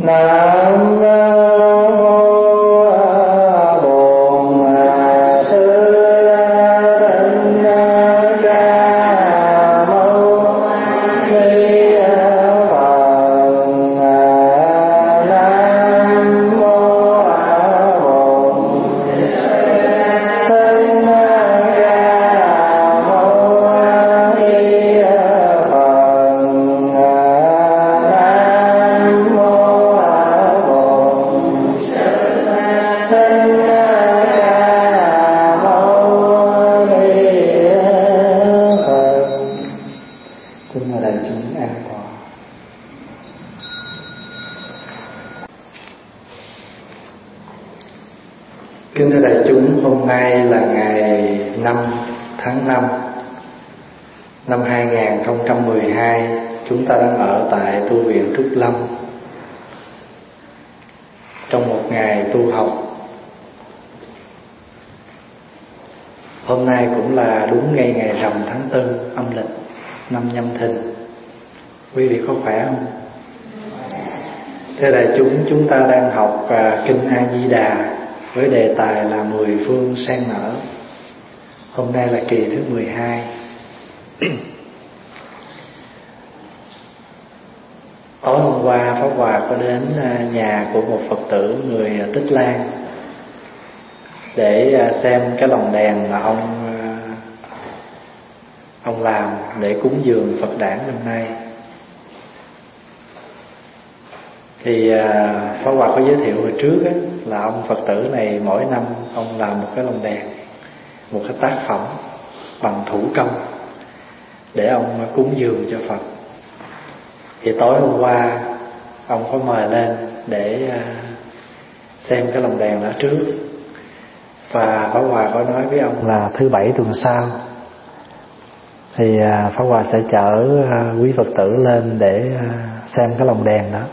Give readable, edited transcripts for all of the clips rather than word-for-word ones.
Kính thưa đại chúng, hôm nay là ngày 5 tháng 5 năm 2012. Chúng ta đang ở tại tu viện Trúc Lâm trong một ngày tu học. Hôm nay cũng là đúng ngay ngày rằm tháng 4 âm lịch năm Nhâm Thìn. Quý vị có khỏe không? Thưa đại chúng ta đang học Kinh A Di Đà với đề tài là 10 phương sen nở. Hôm nay là kỳ thứ 12. Tối hôm qua Pháp Hòa có đến nhà của một Phật tử người Tích Lan để xem cái lồng đèn mà ông làm để cúng dường Phật đản năm nay. Thì Pháp Hòa có giới thiệu hồi trước á, là ông Phật tử này mỗi năm ông làm một cái lồng đèn, một cái tác phẩm bằng thủ công để ông cúng dường cho Phật. Thì tối hôm qua ông có mời lên để xem cái lồng đèn đó trước. Và Pháp Hòa có nói với ông là thứ Bảy tuần sau thì Pháp Hòa sẽ chở quý Phật tử lên để xem cái lồng đèn đó.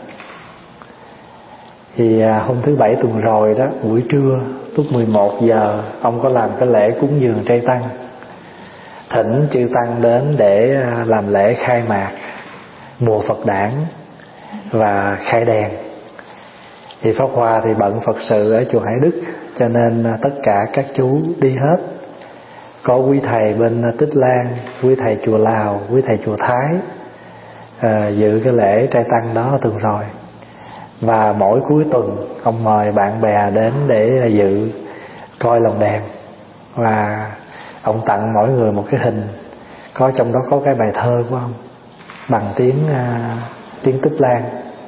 Thì hôm thứ Bảy tuần rồi đó, buổi trưa lúc 11 giờ ông có làm cái lễ cúng dường trai tăng, thỉnh chư tăng đến để làm lễ khai mạc mùa Phật đản và khai đèn. Thì Pháp Hòa thì bận Phật sự ở chùa Hải Đức, cho nên tất cả các chú đi hết. Có quý thầy bên Tích Lan, quý thầy chùa Lào, quý thầy chùa Thái dự cái lễ trai tăng đó tuần rồi. Và mỗi cuối tuần ông mời bạn bè đến để dự coi lồng đèn. Và ông tặng mỗi người một cái hình, trong đó có cái bài thơ của ông bằng tiếng Tích Lan.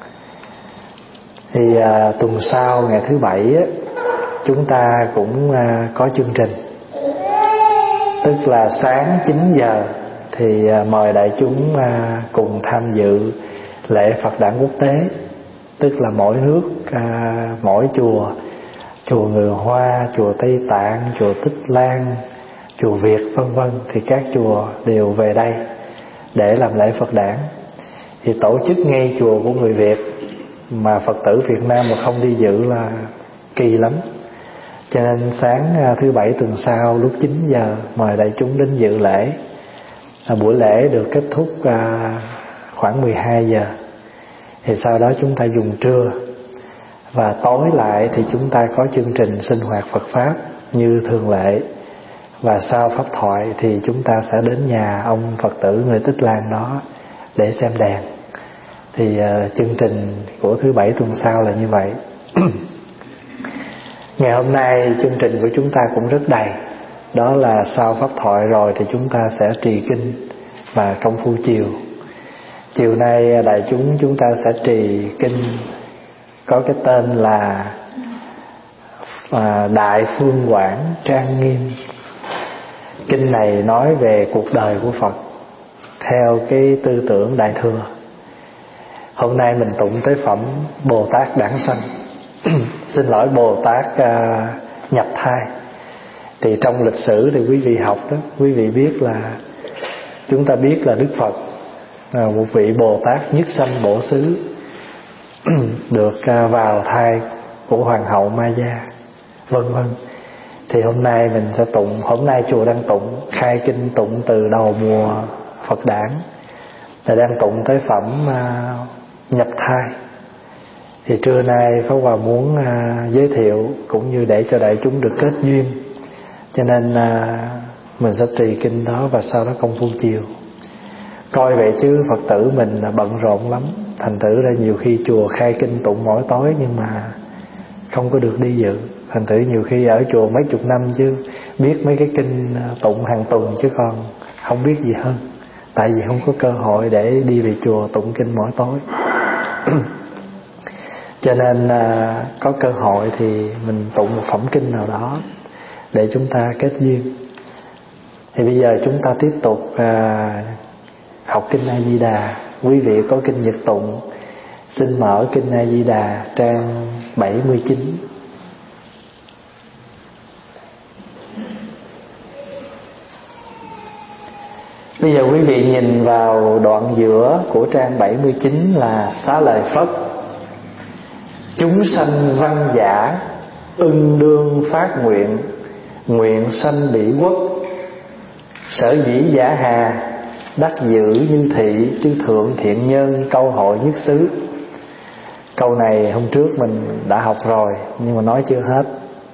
Thì tuần sau ngày thứ Bảy á, chúng ta cũng có chương trình, tức là sáng 9 giờ thì mời đại chúng cùng tham dự lễ Phật đản quốc tế. Tức là mỗi nước, mỗi chùa Người Hoa, chùa Tây Tạng, chùa Tích Lan, chùa Việt vân vân, thì các chùa đều về đây để làm lễ Phật đản. Thì tổ chức ngay chùa của người Việt mà Phật tử Việt Nam mà không đi dự là kỳ lắm. Cho nên sáng thứ Bảy tuần sau lúc 9 giờ mời đại chúng đến dự lễ. Buổi lễ được kết thúc khoảng 12 giờ. Thì sau đó chúng ta dùng trưa. Và tối lại thì chúng ta có chương trình sinh hoạt Phật Pháp như thường lệ. Và sau pháp thoại thì chúng ta sẽ đến nhà ông Phật tử người Tích Lan đó để xem đèn. Thì chương trình của thứ Bảy tuần sau là như vậy. Ngày hôm nay chương trình của chúng ta cũng rất đầy. Đó là sau pháp thoại rồi thì chúng ta sẽ trì kinh và công phu chiều. Chiều nay đại chúng ta sẽ trì kinh có cái tên là Đại Phương Quảng Trang Nghiêm. Kinh này nói về cuộc đời của Phật theo cái tư tưởng Đại Thừa. Hôm nay mình tụng tới phẩm Bồ Tát Đản Sanh. Xin lỗi, Bồ Tát nhập thai. Thì trong lịch sử thì quý vị học đó, quý vị biết là chúng ta biết là Đức Phật một vị Bồ Tát nhất sanh bổ xứ được vào thai của Hoàng hậu Maya vân vân. Thì hôm nay mình sẽ tụng, hôm nay chùa đang tụng khai kinh, tụng từ đầu mùa Phật đản, thì đang tụng tới phẩm nhập thai. Thì trưa nay Pháp Hòa muốn giới thiệu cũng như để cho đại chúng được kết duyên, cho nên mình sẽ trì kinh đó và sau đó công phu chiều. Coi vậy chứ Phật tử mình bận rộn lắm, thành thử ra nhiều khi chùa khai kinh tụng mỗi tối nhưng mà không có được đi dự. Thành thử nhiều khi ở chùa mấy chục năm chứ biết mấy cái kinh tụng hàng tuần chứ còn không biết gì hơn, tại vì không có cơ hội để đi về chùa tụng kinh mỗi tối. Cho nên có cơ hội thì mình tụng một phẩm kinh nào đó để chúng ta kết duyên. Thì bây giờ chúng ta tiếp tục học kinh A Di Đà. Quý vị có kinh Nhật tụng, xin mở kinh A Di Đà trang 79. Bây giờ quý vị nhìn vào đoạn giữa của trang 79 là xá lợi Phất. Chúng sanh văn giả, ưng đương phát nguyện, nguyện sanh bỉ quốc. Sở dĩ giả hà, đắc dự như thị, chư thượng thiện nhân, câu hội nhất xứ. Câu này hôm trước mình đã học rồi nhưng mà nói chưa hết.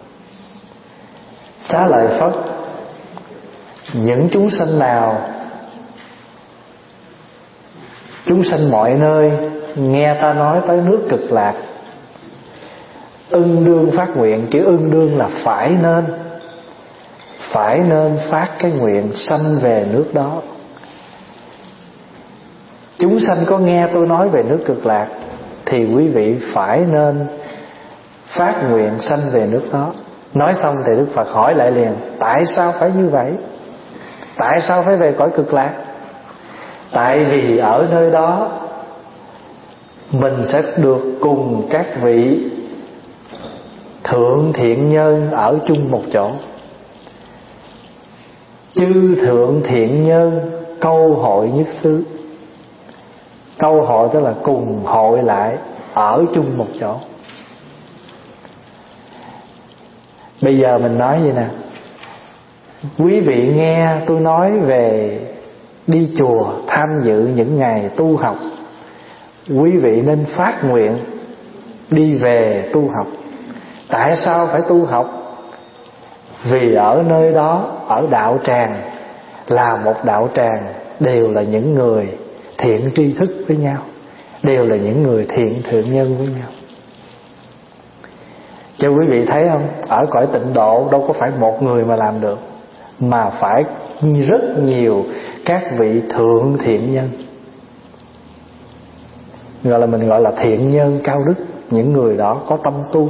Xá lợi Phất, những chúng sanh nào? Chúng sanh mọi nơi nghe ta nói tới nước Cực Lạc, ưng đương phát nguyện. Chữ ưng đương là phải nên phát cái nguyện sanh về nước đó. Chúng sanh có nghe tôi nói về nước Cực Lạc thì quý vị phải nên phát nguyện sanh về nước đó. Nói xong thì Đức Phật hỏi lại liền: tại sao phải như vậy? Tại sao phải về cõi Cực Lạc? Tại vì ở nơi đó mình sẽ được cùng các vị thượng thiện nhân ở chung một chỗ. Chư thượng thiện nhân câu hội nhất xứ. Câu hội tức là cùng hội lại ở chung một chỗ. Bây giờ mình nói vậy nè, quý vị nghe tôi nói về đi chùa tham dự những ngày tu học, quý vị nên phát nguyện đi về tu học. Tại sao phải tu học? Vì ở nơi đó, ở đạo tràng, là một đạo tràng đều là những người thiện tri thức với nhau, đều là những người thiện thượng nhân với nhau. Cho quý vị thấy không, ở cõi tịnh độ đâu có phải một người mà làm được, mà phải rất nhiều các vị thượng thiện nhân, mình gọi là thiện nhân cao đức. Những người đó có tâm tu.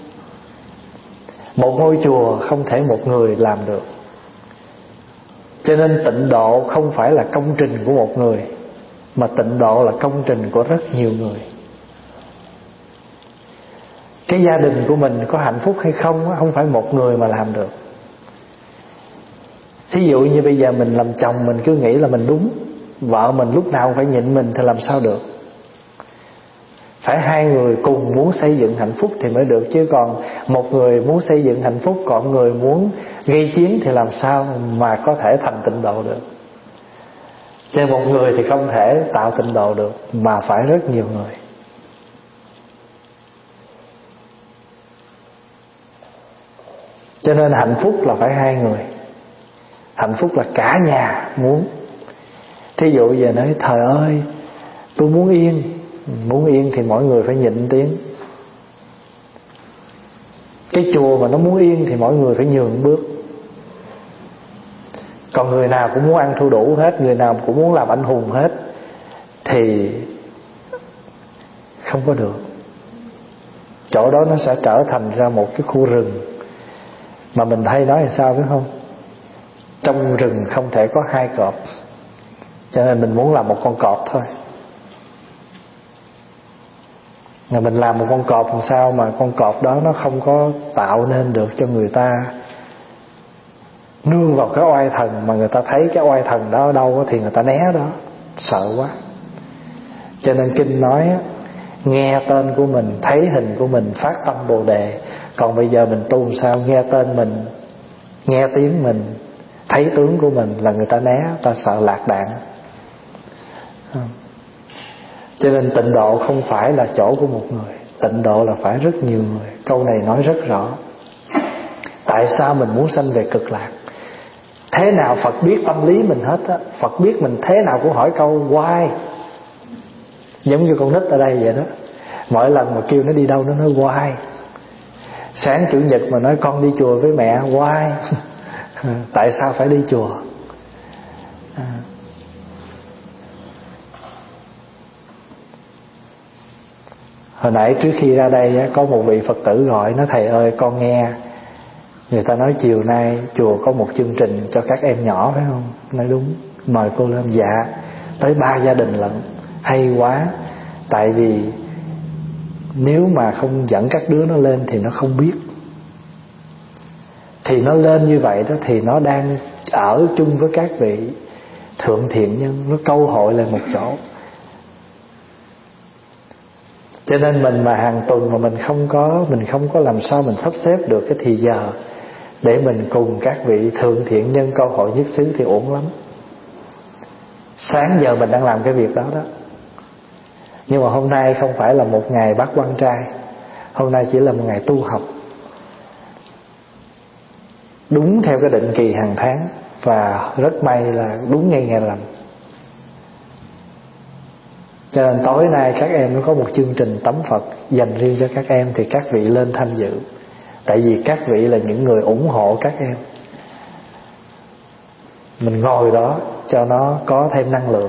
Một ngôi chùa không thể một người làm được. Cho nên tịnh độ không phải là công trình của một người, mà tịnh độ là công trình của rất nhiều người. Cái gia đình của mình có hạnh phúc hay không, không phải một người mà làm được. Thí dụ như bây giờ mình làm chồng, mình cứ nghĩ là mình đúng, vợ mình lúc nào cũng phải nhịn mình thì làm sao được. Phải hai người cùng muốn xây dựng hạnh phúc thì mới được. Chứ còn một người muốn xây dựng hạnh phúc, còn người muốn gây chiến thì làm sao mà có thể thành tịnh độ được. Cho một người thì không thể tạo tịnh độ được, mà phải rất nhiều người. Cho nên hạnh phúc là phải hai người. Hạnh phúc là cả nhà muốn. Thí dụ giờ nói trời ơi tôi muốn yên. Muốn yên thì mỗi người phải nhịn tiếng. Cái chùa mà nó muốn yên thì mỗi người phải nhường bước. Còn người nào cũng muốn ăn thua đủ hết, người nào cũng muốn làm anh hùng hết thì không có được. Chỗ đó nó sẽ trở thành ra một cái khu rừng. Mà mình hay nói là sao biết không? Trong rừng không thể có hai cọp. Cho nên mình muốn làm một con cọp thôi. Mà mình làm một con cọp làm sao mà con cọp đó nó không có tạo nên được cho người ta nương vào cái oai thần, mà người ta thấy cái oai thần đó ở đâu thì người ta né đó, sợ quá. Cho nên kinh nói nghe tên của mình, thấy hình của mình, phát tâm Bồ Đề. Còn bây giờ mình tu làm sao? Nghe tên mình, nghe tiếng mình, thấy tướng của mình là người ta né, ta sợ lạc đạn. Cho nên tịnh độ không phải là chỗ của một người. Tịnh độ là phải rất nhiều người. Câu này nói rất rõ. Tại sao mình muốn sanh về cực lạc? Thế nào Phật biết tâm lý mình hết á. Phật biết mình thế nào cũng hỏi câu why. Giống như con nít ở đây vậy đó. Mỗi lần mà kêu nó đi đâu nó nói why. Sáng Chủ nhật mà nói con đi chùa với mẹ, why? Tại sao phải đi chùa? Hồi nãy trước khi ra đây có một vị Phật tử gọi, nói thầy ơi con nghe người ta nói chiều nay chùa có một chương trình cho các em nhỏ phải không? Nói đúng, mời cô lên. Dạ, tới 3 gia đình lận. Hay quá. Tại vì nếu mà không dẫn các đứa nó lên thì nó không biết. Thì nó lên như vậy đó thì nó đang ở chung với các vị thượng thiện nhân, nó câu hội lại một chỗ. Cho nên mình mà hàng tuần mà mình không có làm sao mình sắp xếp được cái thì giờ để mình cùng các vị thượng thiện nhân câu hội nhất xứ thì uổng lắm. Sáng giờ mình đang làm cái việc đó đó. Nhưng mà hôm nay không phải là một ngày bắt quan trai. Hôm nay chỉ là một ngày tu học, đúng theo cái định kỳ hàng tháng. Và rất may là đúng ngay ngày lành. Cho nên tối nay các em nó có một chương trình tắm Phật dành riêng cho các em, thì các vị lên tham dự. Tại vì các vị là những người ủng hộ các em. Mình ngồi đó cho nó có thêm năng lượng.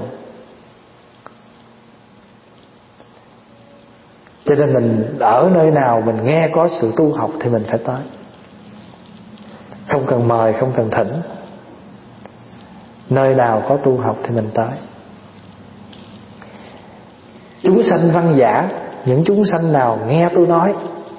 Cho nên mình ở nơi nào mình nghe có sự tu học thì mình phải tới. Không cần mời, không cần thỉnh. Nơi nào có tu học thì mình tới. Chúng sanh văn giả, những chúng sanh nào nghe tôi nói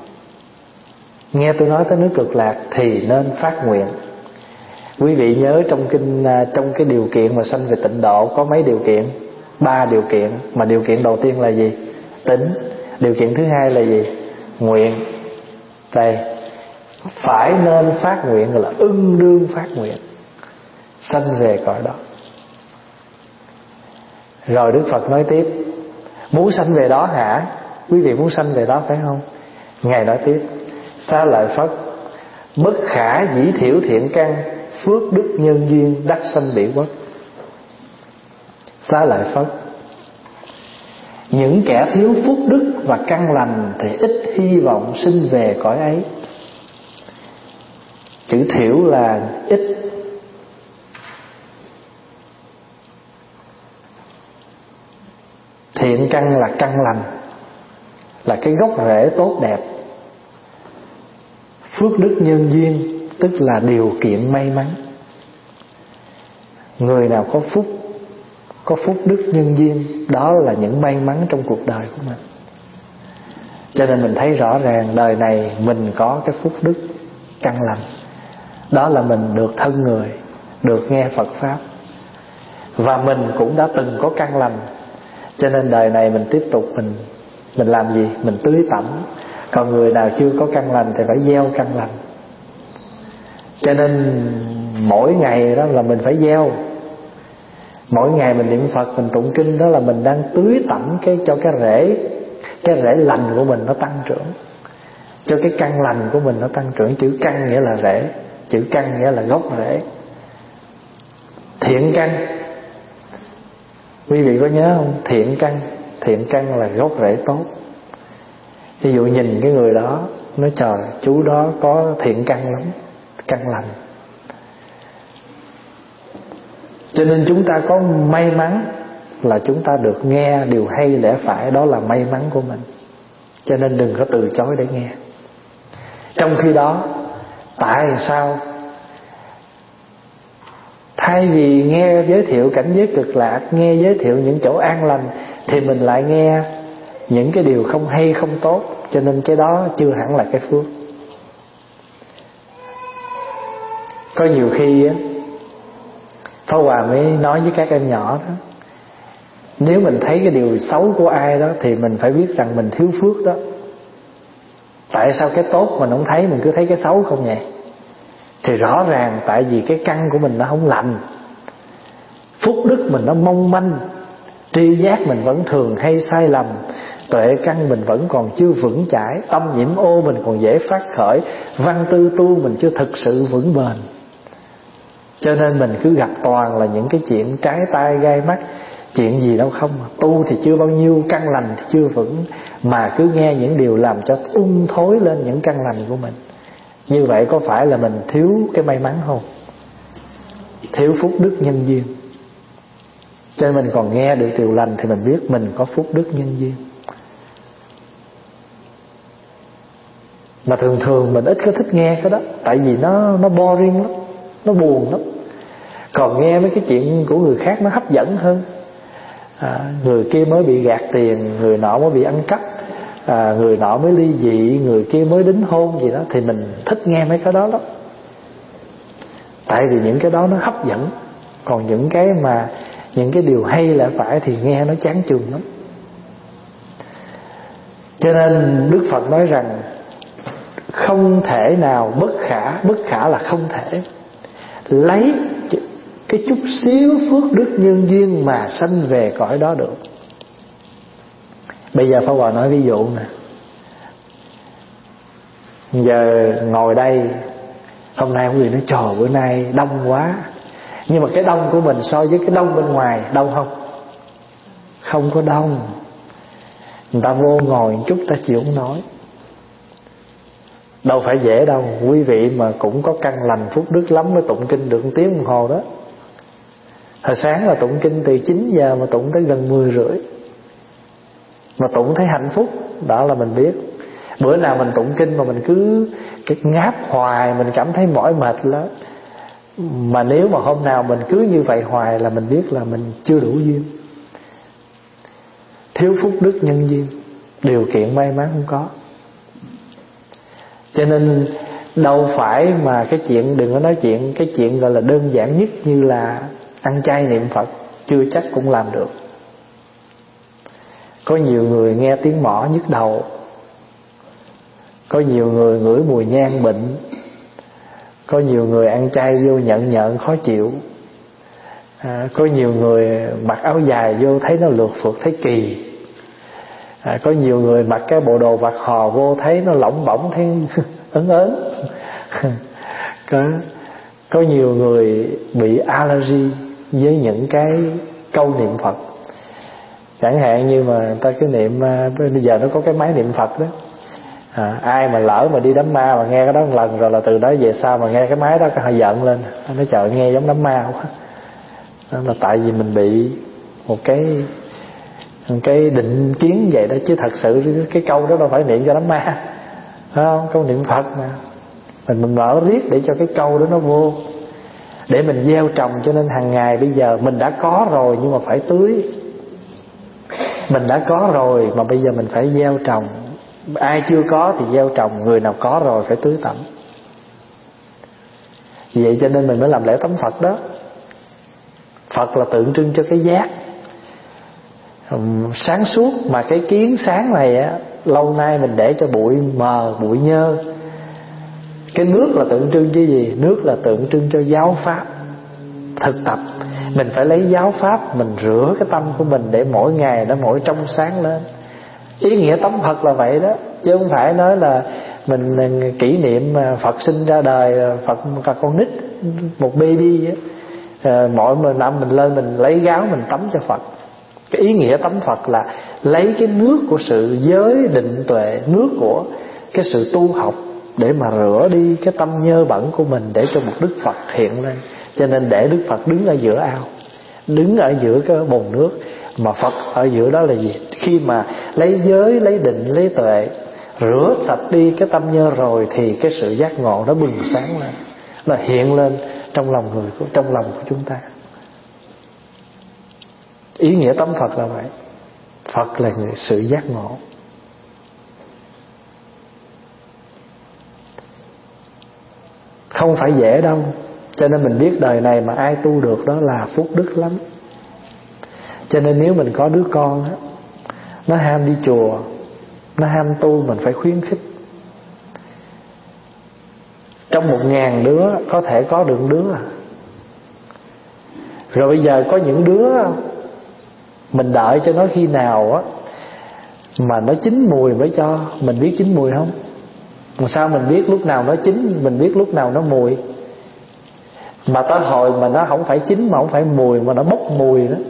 tới nước Cực Lạc thì nên phát nguyện. Quý vị nhớ trong kinh, trong cái điều kiện mà sanh về tịnh độ có mấy điều kiện? 3 điều kiện. Mà điều kiện đầu tiên là gì? Tính. Điều kiện thứ hai là gì? Nguyện. Đây, phải nên phát nguyện, gọi là ưng đương phát nguyện sanh về cõi đó. Rồi Đức Phật nói tiếp, muốn sanh về đó hả? Quý vị muốn sanh về đó phải không? Ngài nói tiếp, Xá Lợi Phất, bất khả dĩ thiểu thiện căn, phước đức nhân duyên, đắc sanh bỉ quốc. Xá Lợi Phất, những kẻ thiếu phúc đức và căn lành thì ít hy vọng sinh về cõi ấy. Chữ thiểu là ít. Thiện căn là căn lành, là cái gốc rễ tốt đẹp. Phước đức nhân duyên tức là điều kiện may mắn. Người nào có phúc đức nhân duyên, đó là những may mắn trong cuộc đời của mình. Cho nên mình thấy rõ ràng đời này mình có cái phúc đức căn lành. Đó là mình được thân người, được nghe Phật Pháp. Và mình cũng đã từng có căn lành. Cho nên đời này mình tiếp tục mình làm gì? Mình tưới tẩm. Còn người nào chưa có căn lành thì phải gieo căn lành. Cho nên mỗi ngày đó là mình phải gieo. Mỗi ngày mình niệm Phật, mình tụng kinh, đó là mình đang tưới tẩm cho cái rễ lành của mình nó tăng trưởng, cho cái căn lành của mình nó tăng trưởng. Chữ căn nghĩa là rễ, chữ căn nghĩa là gốc rễ. Thiện căn, quý vị có nhớ không? Thiện căn là gốc rễ tốt. Ví dụ nhìn cái người đó, nói trời, chú đó có thiện căn lắm, căn lành. Cho nên chúng ta có may mắn là chúng ta được nghe điều hay lẽ phải, đó là may mắn của mình. Cho nên đừng có từ chối để nghe. Trong khi đó, tại sao thay vì nghe giới thiệu cảnh giới cực lạc, nghe giới thiệu những chỗ an lành, thì mình lại nghe những cái điều không hay không tốt? Cho nên cái đó chưa hẳn là cái phước. Có nhiều khi á, Pháp Hòa mới nói với các em nhỏ đó, nếu mình thấy cái điều xấu của ai đó thì mình phải biết rằng mình thiếu phước đó. Tại sao cái tốt mình không thấy, mình cứ thấy cái xấu không vậy? Thì rõ ràng tại vì cái căn của mình nó không lành, phúc đức mình nó mong manh, tri giác mình vẫn thường hay sai lầm, tuệ căn mình vẫn còn chưa vững chãi, tâm nhiễm ô mình còn dễ phát khởi, văn tư tu mình chưa thực sự vững bền. Cho nên mình cứ gặp toàn là những cái chuyện trái tai gai mắt, chuyện gì đâu không. Tu thì chưa bao nhiêu, căn lành thì chưa vững, mà cứ nghe những điều làm cho thối lên những căn lành của mình. Như vậy có phải là mình thiếu cái may mắn không? Thiếu phúc đức nhân duyên. Cho nên mình còn nghe được điều lành thì mình biết mình có phúc đức nhân duyên. Mà thường thường mình ít có thích nghe cái đó, tại vì nó boring lắm, nó buồn lắm. Còn nghe mấy cái chuyện của người khác nó hấp dẫn hơn. Người kia mới bị gạt tiền, người nọ mới bị ăn cắp, người nọ mới ly dị, người kia mới đính hôn gì đó, thì mình thích nghe mấy cái đó lắm. Tại vì những cái đó nó hấp dẫn. Còn những cái mà những cái điều hay là phải thì nghe nó chán chường lắm. Cho nên Đức Phật nói rằng không thể nào, bất khả là không thể lấy cái chút xíu phước đức nhân duyên mà sanh về cõi đó được. Bây giờ Pháp Hòa nói ví dụ nè. Giờ ngồi đây, hôm nay có người nói trời bữa nay đông quá. Nhưng mà cái đông của mình so với cái đông bên ngoài đông không? Không có đông. Người ta vô ngồi một chút ta chịu không nổi. Đâu phải dễ đâu. Quý vị mà cũng có căn lành phúc đức lắm mới tụng kinh được 1 tiếng đồng hồ đó. Hồi sáng là tụng kinh từ 9 giờ mà tụng tới gần 10 rưỡi. Mà tụng thấy hạnh phúc, đó là mình biết. Bữa nào mình tụng kinh mà mình cứ cái ngáp hoài, mình cảm thấy mỏi mệt lắm. Mà nếu mà hôm nào mình cứ như vậy hoài là mình biết là mình chưa đủ duyên, thiếu phúc đức nhân duyên, điều kiện may mắn không có. Cho nên đâu phải mà cái chuyện, đừng có nói chuyện cái chuyện gọi là đơn giản nhất như là ăn chay niệm Phật, chưa chắc cũng làm được. Có nhiều người nghe tiếng mõ nhức đầu, có nhiều người ngửi mùi nhang bệnh, có nhiều người ăn chay vô nhợn khó chịu, có nhiều người mặc áo dài vô thấy nó lượt phượt thấy kỳ, có nhiều người mặc cái bộ đồ vạt hò vô thấy nó lỏng bỏng thấy ớn có nhiều người bị allergy với những cái câu niệm Phật. Chẳng hạn như mà người ta cứ niệm, bây giờ nó có cái máy niệm Phật đó, ai mà lỡ mà đi đám ma mà nghe cái đó một lần rồi là từ đó về sau mà nghe cái máy đó hơi giận lên, nó trời nghe giống đám ma quá. Đó là tại vì mình bị một cái định kiến vậy đó, chứ thật sự cái câu đó đâu phải niệm cho đám ma, phải không? Câu niệm Phật mà mình mở riết để cho cái câu đó nó vô, để mình gieo trồng. Cho nên hàng ngày bây giờ mình đã có rồi nhưng mà phải tưới. Mình đã có rồi mà bây giờ mình phải gieo trồng. Ai chưa có thì gieo trồng, người nào có rồi phải tưới tẩm. Vì vậy cho nên mình mới làm lễ tắm Phật đó. Phật là tượng trưng cho cái giác sáng suốt, mà cái kiến sáng này á, lâu nay mình để cho bụi mờ, bụi nhơ. Cái nước là tượng trưng chứ gì? Nước là tượng trưng cho giáo pháp thực tập. Mình phải lấy giáo pháp mình rửa cái tâm của mình để mỗi ngày nó mỗi trong sáng lên. Ý nghĩa tắm Phật là vậy đó, chứ không phải nói là mình kỷ niệm Phật sinh ra đời, Phật là con nít, một baby á, mỗi năm mình lên mình lấy gáo mình tắm cho Phật. Cái ý nghĩa tắm Phật là lấy cái nước của sự giới định tuệ, nước của cái sự tu học để mà rửa đi cái tâm nhơ bẩn của mình, để cho một Đức Phật hiện lên. Cho nên để Đức Phật đứng ở giữa ao, đứng ở giữa cái bồn nước. Mà Phật ở giữa đó là gì? Khi mà lấy giới, lấy định, lấy tuệ, rửa sạch đi cái tâm nhơ rồi thì cái sự giác ngộ nó bừng sáng lên, nó hiện lên trong lòng của chúng ta. Ý nghĩa tắm Phật là vậy. Phật là sự giác ngộ. Không phải dễ đâu. Cho nên mình biết đời này mà ai tu được đó là phúc đức lắm. Cho nên nếu mình có đứa con đó, nó ham đi chùa, nó ham tu, mình phải khuyến khích. Trong 1000 đứa có thể có được đứa à. Rồi bây giờ có những đứa mình đợi cho nó khi nào á Mà nó chín mùi mới cho. Mình biết chín mùi không? Mà sao mình biết lúc nào nó chín, mình biết lúc nào nó mùi? Mà tới hồi mà nó không phải chín, mà không phải mùi, mà nó bốc mùi đó.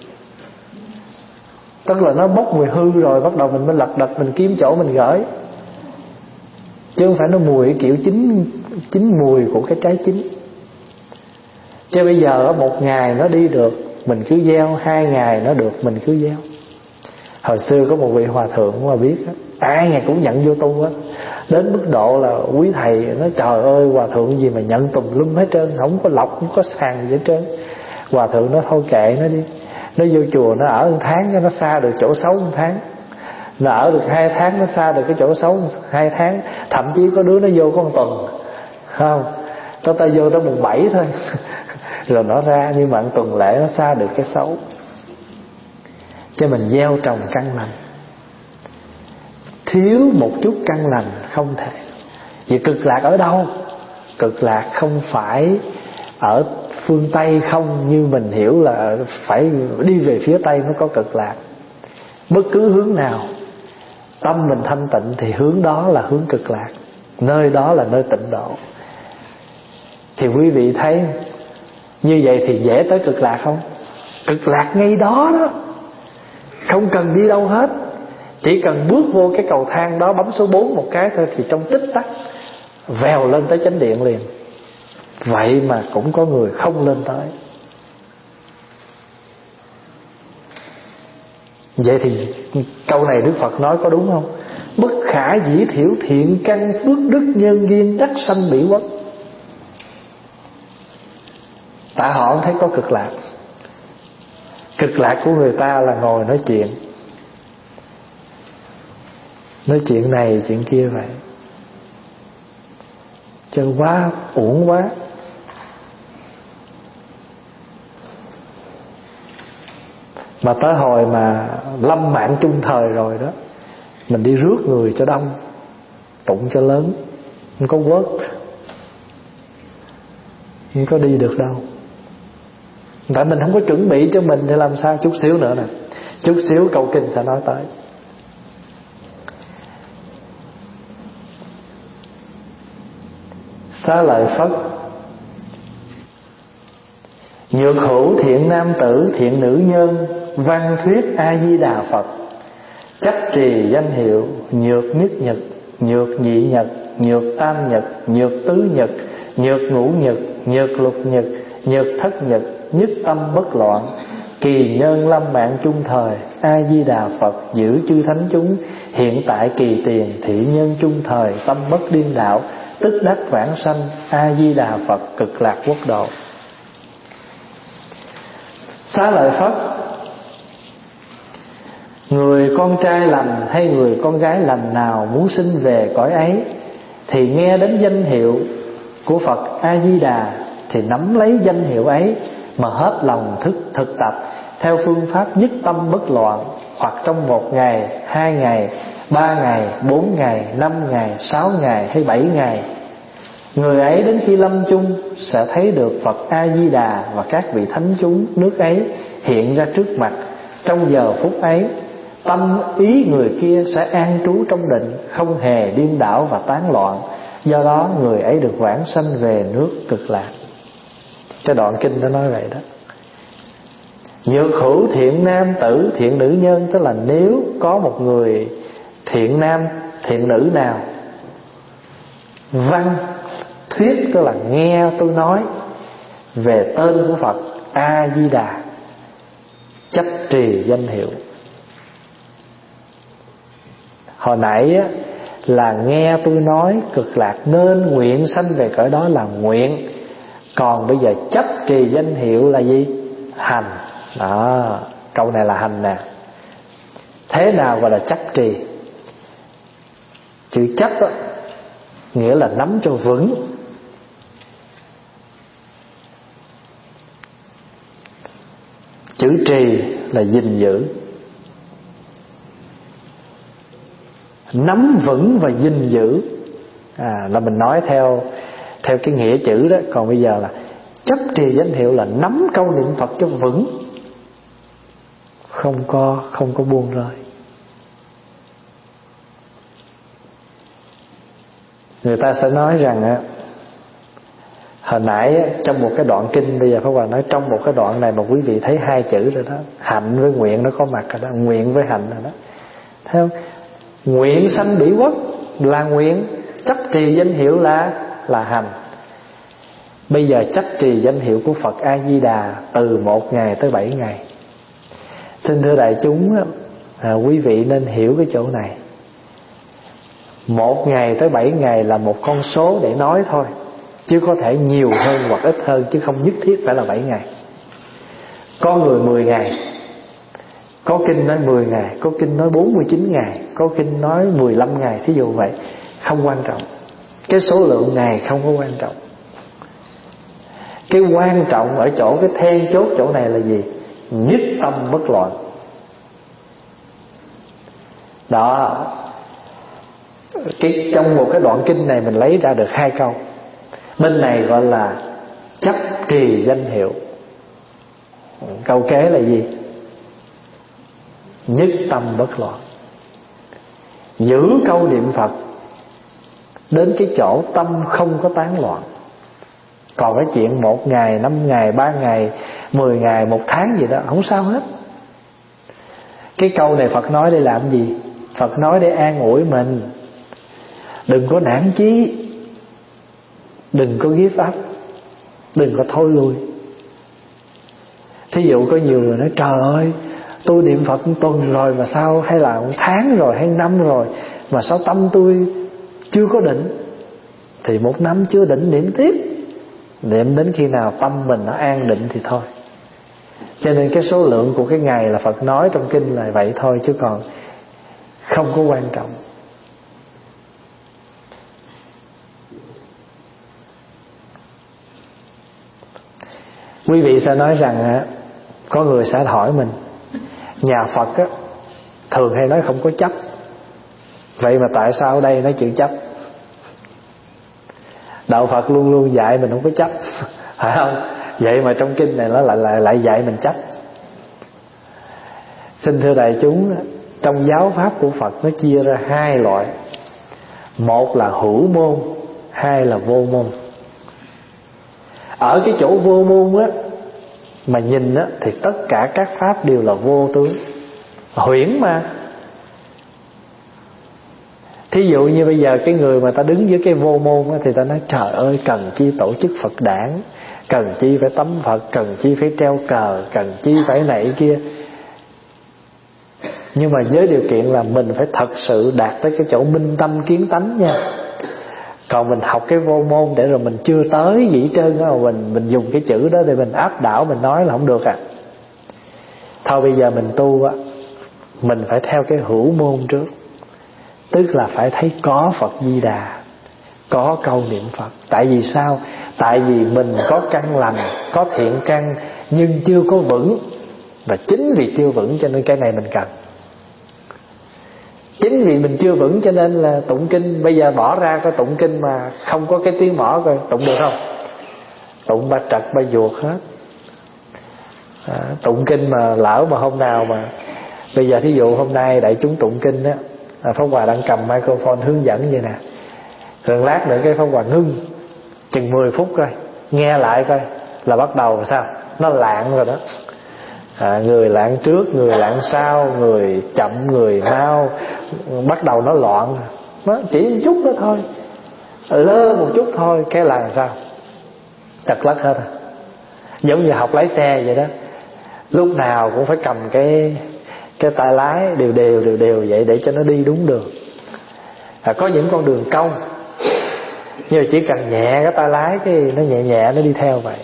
Tức là nó bốc mùi hư rồi, bắt đầu mình mới lật đật mình kiếm chỗ mình gửi. Chứ không phải nó mùi kiểu chín mùi của cái trái chín. Chứ bây giờ một ngày nó đi được mình cứ gieo, 2 ngày nó được mình cứ gieo. Hồi xưa có một vị hòa thượng mà biết đó, ai ngày cũng nhận vô tu á, đến mức độ là quý thầy nói trời ơi hòa thượng gì mà nhận tùm lum hết trơn, không có lọc, không có sàn gì hết trơn. Hòa thượng nói thôi kệ nó đi, nó vô chùa nó ở 1 tháng nó xa được chỗ xấu 1 tháng, nó ở được 2 tháng nó xa được cái chỗ xấu 2 tháng, thậm chí có đứa nó vô có 1 tuần, không ta vô tới mùng 7 thôi rồi nó ra, nhưng mà 1 tuần lễ nó xa được cái xấu. Cho mình gieo trồng căn lành, thiếu một chút căn lành không thể. Vậy cực lạc ở đâu? Cực lạc không phải ở phương Tây không, như mình hiểu là phải đi về phía Tây mới có cực lạc. Bất cứ hướng nào tâm mình thanh tịnh thì hướng đó là hướng cực lạc, nơi đó là nơi tịnh độ. Thì quý vị thấy như vậy thì dễ tới cực lạc không? Cực lạc ngay đó đó, không cần đi đâu hết, chỉ cần bước vô cái cầu thang đó, bấm số 4 một cái thôi thì trong tích tắc vèo lên tới chánh điện liền. Vậy mà cũng có người không lên tới. Vậy thì câu này Đức Phật nói có đúng không? Bất khả dĩ thiểu thiện căn phước đức nhân duyên đắc sanh bỉ quốc. Tại họ không thấy có cực lạc. Cực lạc của người ta là ngồi nói chuyện, nói chuyện này chuyện kia vậy, cho quá uổng quá. Mà tới hồi mà lâm mạng chung thời rồi đó, mình đi rước người cho đông, tụng cho lớn, không có quớt, không có đi được đâu. Tại mình không có chuẩn bị cho mình thì làm sao. Chút xíu nữa nè, chút xíu câu kinh sẽ nói tới. Xá lợi Phất: nhược hữu thiện nam tử thiện nữ nhân, văn thuyết A Di Đà Phật, chấp trì danh hiệu nhược nhất nhật, nhược nhị nhật, nhược tam nhật, nhược tứ nhật, nhược ngũ nhật, nhược lục nhật, nhược thất nhật, nhất tâm bất loạn, kỳ nhân lâm mạng chung thời, A Di Đà Phật giữ chư thánh chúng, hiện tại kỳ tiền thị nhân chung thời, tâm bất điên đạo, tức đắc vãng sanh, A Di Đà Phật cực lạc quốc độ. Xá lợi Phất: người con trai lành hay người con gái lành nào muốn sinh về cõi ấy, thì nghe đến danh hiệu của Phật A Di Đà thì nắm lấy danh hiệu ấy mà hết lòng thực tập theo phương pháp nhất tâm bất loạn, hoặc trong 1 ngày, 2 ngày, 3 ngày, 4 ngày, 5 ngày, 6 ngày hay 7 ngày. Người ấy đến khi lâm chung sẽ thấy được Phật A Di Đà và các vị thánh chúng nước ấy hiện ra trước mặt. Trong giờ phút ấy, tâm ý người kia sẽ an trú trong định, không hề điên đảo và tán loạn. Do đó người ấy được vãng sanh về nước cực lạc. Cái đoạn kinh nó nói vậy đó. Nhược hữu thiện nam tử thiện nữ nhân, tức là nếu có một người thiện nam thiện nữ nào văn thuyết, tức là nghe tôi nói về tên của Phật A Di Đà, chấp trì danh hiệu. Hồi nãy á, là nghe tôi nói cực lạc nên nguyện sanh về cõi đó là nguyện. Còn bây giờ chấp trì danh hiệu là gì? Hành. Đó, câu này là hành nè. Thế nào gọi là chấp trì? Chữ chấp á, nghĩa là nắm cho vững. Chữ trì là gìn giữ. Nắm vững và gìn giữ là mình nói theo cái nghĩa chữ đó. Còn bây giờ là chấp trì danh hiệu là nắm câu niệm Phật cho vững, không có buông rơi. Người ta sẽ nói rằng á, hồi nãy trong một cái đoạn kinh, bây giờ Pháp Hòa nói trong một cái đoạn này mà quý vị thấy hai chữ rồi đó, hạnh với nguyện nó có mặt rồi đó, nguyện với hạnh rồi đó. Thấy không? Nguyện sanh bỉ quốc là nguyện, chấp trì danh hiệu là hành. Bây giờ chấp trì danh hiệu của Phật A Di Đà từ 1 ngày tới 7 ngày. Xin thưa đại chúng, quý vị nên hiểu cái chỗ này. 1 ngày tới 7 ngày là một con số để nói thôi, chứ có thể nhiều hơn hoặc ít hơn, chứ không nhất thiết phải là 7 ngày. Có người 10 ngày, có kinh nói 10 ngày, có kinh nói 49 ngày, có kinh nói 15 ngày, thí dụ vậy. Không quan trọng, cái số lượng ngày không có quan trọng. Cái quan trọng ở chỗ cái then chốt chỗ này là gì? Nhất tâm bất loạn. Đó, trong một cái đoạn kinh này mình lấy ra được 2 câu. Bên này gọi là chấp trì danh hiệu. Câu kế là gì? Nhất tâm bất loạn. Giữ câu niệm Phật đến cái chỗ tâm không có tán loạn. Còn cái chuyện 1 ngày, 5 ngày, 3 ngày, 10 ngày, 1 tháng gì đó không sao hết. Cái câu này Phật nói để làm gì? Phật nói để an ủi mình. Đừng có nản chí, đừng có give up, đừng có thôi lui. Thí dụ có nhiều người nói trời ơi, tôi niệm Phật 1 tuần rồi mà sao, hay là 1 tháng rồi, hay 1 năm rồi mà sao tâm tôi chưa có định. Thì 1 năm chưa định niệm tiếp, niệm đến khi nào tâm mình nó an định thì thôi. Cho nên cái số lượng của cái ngày là Phật nói trong kinh là vậy thôi, chứ còn không có quan trọng. Quý vị sẽ nói rằng có người sẽ hỏi mình, nhà Phật á, thường hay nói không có chấp, vậy mà tại sao ở đây nói chữ chấp? Đạo Phật luôn luôn dạy mình không có chấp, phải không? Vậy mà trong kinh này nó lại dạy mình chấp. Xin thưa đại chúng, trong giáo pháp của Phật nó chia ra 2 loại. Một là hữu môn, 2 là vô môn. Ở cái chỗ vô môn á, mà nhìn á, thì tất cả các pháp đều là vô tướng, huyễn mà. Thí dụ như bây giờ cái người mà ta đứng dưới cái vô môn á, thì ta nói trời ơi, cần chi tổ chức Phật đản, cần chi phải tắm Phật, cần chi phải treo cờ, cần chi phải này kia. Nhưng mà với điều kiện là mình phải thật sự đạt tới cái chỗ minh tâm kiến tánh nha. Còn mình học cái vô môn để rồi mình chưa tới gì hết trơn á, mình dùng cái chữ đó để mình áp đảo, mình nói là không được à. Thôi bây giờ mình tu á, mình phải theo cái hữu môn trước. Tức là phải thấy có Phật Di Đà, có câu niệm Phật. Tại vì sao? Tại vì mình có căn lành, có thiện căn, nhưng chưa có vững. Và chính vì chưa vững cho nên cái này mình cần. Chính vì mình chưa vững cho nên là tụng kinh. Bây giờ bỏ ra coi tụng kinh mà không có cái tiếng mõ coi tụng được không? Tụng ba trật ba vuột hết. Tụng kinh mà lỡ mà hôm nào mà bây giờ thí dụ hôm nay đại chúng tụng kinh á, Pháp Hòa đang cầm microphone hướng dẫn vậy nè, rồi lát nữa cái Pháp Hòa ngưng chừng 10 phút coi, nghe lại coi là bắt đầu sao nó lạng rồi đó. Người lạng trước, người lạng sau, người chậm, người mau, bắt đầu nó loạn. Nó chỉ một chút đó thôi, lơ một chút thôi cái là sao trật lất hết. Giống như học lái xe vậy đó, lúc nào cũng phải cầm cái tay lái đều vậy để cho nó đi đúng đường. Có những con đường cong, nhưng mà chỉ cần nhẹ cái tay lái cái nó nhẹ nó đi theo vậy.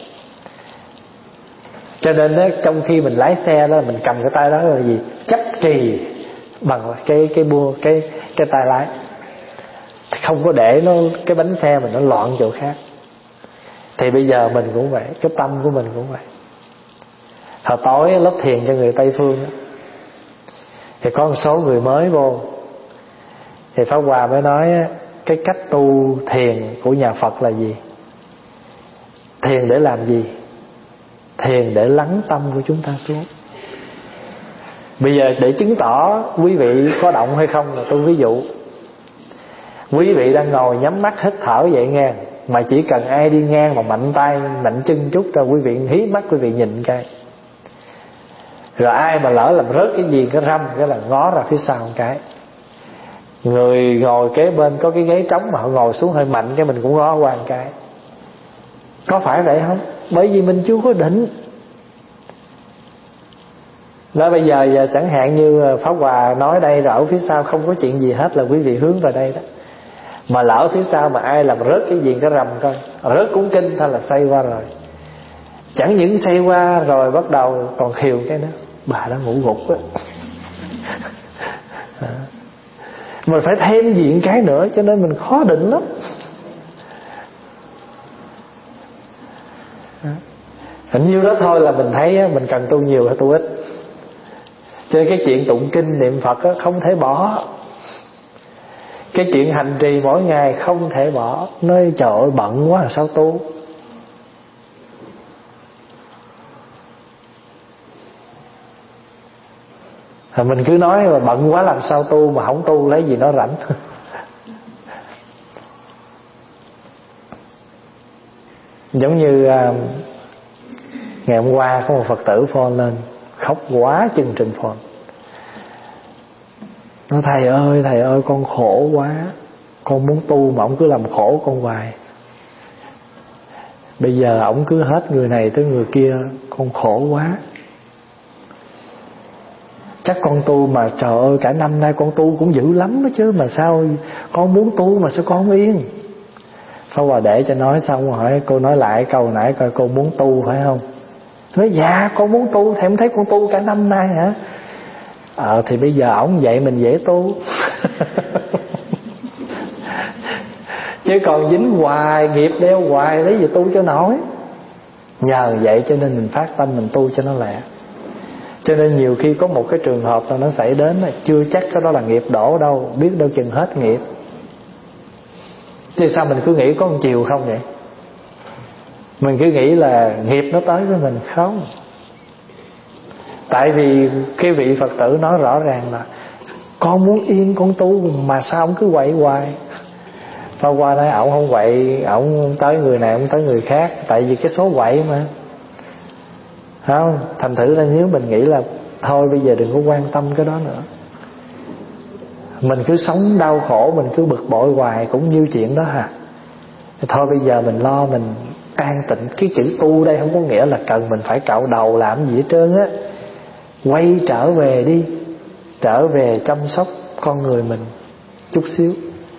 Cho nên đó, trong khi mình lái xe đó, mình cầm cái tay đó là gì? Chấp trì bằng cái tay lái, không có để nó cái bánh xe mình nó loạn chỗ khác. Thì bây giờ mình cũng vậy, cái tâm của mình cũng vậy. Hồi tối lớp thiền cho người Tây Phương đó, thì có một số người mới vô, thì Pháp Hòa mới nói cái cách tu thiền của nhà Phật là gì? Thiền để làm gì? Thiền để lắng tâm của chúng ta xuống. Bây giờ để chứng tỏ quý vị có động hay không là tôi ví dụ. Quý vị đang ngồi nhắm mắt hít thở vậy nghe, mà chỉ cần ai đi ngang mà mạnh tay mạnh chân chút cho quý vị hí mắt quý vị nhìn cái. Rồi ai mà lỡ làm rớt cái gì cái râm cái là ngó ra phía sau một cái. Người ngồi kế bên có cái ghế trống mà họ ngồi xuống hơi mạnh cái mình cũng ngó qua một cái. Có phải vậy không? Bởi vì mình chưa có định. Đó bây giờ chẳng hạn như Pháp Hòa nói đây rồi ở phía sau không có chuyện gì hết là quý vị hướng vào đây đó. Mà lỡ phía sau mà ai làm rớt cái gì cái rầm coi, rớt cuốn kinh thôi là say qua rồi. Chẳng những say qua rồi bắt đầu còn khiều cái nữa, bà đã ngủ gục á. Mình phải thêm diện cái nữa cho nên mình khó định lắm. Hình như đó thôi là mình thấy mình cần tu nhiều hay tu ít. Cho nên cái chuyện tụng kinh niệm Phật không thể bỏ. Cái chuyện hành trì mỗi ngày không thể bỏ. Nói trời ơi bận quá sao tu. Mình cứ nói là bận quá làm sao tu, mà không tu lấy gì nó rảnh. Giống như ngày hôm qua có một Phật tử phone lên khóc quá chừng trình phone. Nó thầy ơi con khổ quá, con muốn tu mà ông cứ làm khổ con hoài. Bây giờ ổng cứ hết người này tới người kia, con khổ quá. Chắc con tu mà trời ơi cả năm nay con tu cũng dữ lắm đó chứ, mà sao con muốn tu mà sao con không yên. Pháp Hòa để cho nói xong hỏi cô nói lại câu nãy coi cô muốn tu phải không. Nói dạ con muốn tu, thầy không thấy con tu cả năm nay hả. Thì bây giờ ổng vậy mình dễ tu. Chứ còn dính hoài, nghiệp đeo hoài lấy gì tu cho nổi. Nhờ vậy cho nên mình phát tâm mình tu cho nó lẹ. Cho nên nhiều khi có một cái trường hợp nào nó xảy đến chưa chắc cái đó là nghiệp đổ đâu, biết đâu chừng hết nghiệp. Chứ sao mình cứ nghĩ có một chiều không vậy? Mình cứ nghĩ là nghiệp nó tới với mình không. Tại vì cái vị Phật tử nói rõ ràng là con muốn yên con tu mà sao ông cứ quậy hoài. Pháp Hòa nói ổng không quậy, ổng tới người này ổng tới người khác, tại vì cái số quậy mà. Không, thành thử ra nếu mình nghĩ là thôi bây giờ đừng có quan tâm cái đó nữa, mình cứ sống đau khổ, mình cứ bực bội hoài cũng như chuyện đó hả. Thôi bây giờ mình lo mình an tịnh. Cái chữ tu đây không có nghĩa là cần mình phải cạo đầu làm gì hết trơn á. Quay trở về đi, trở về chăm sóc con người mình chút xíu.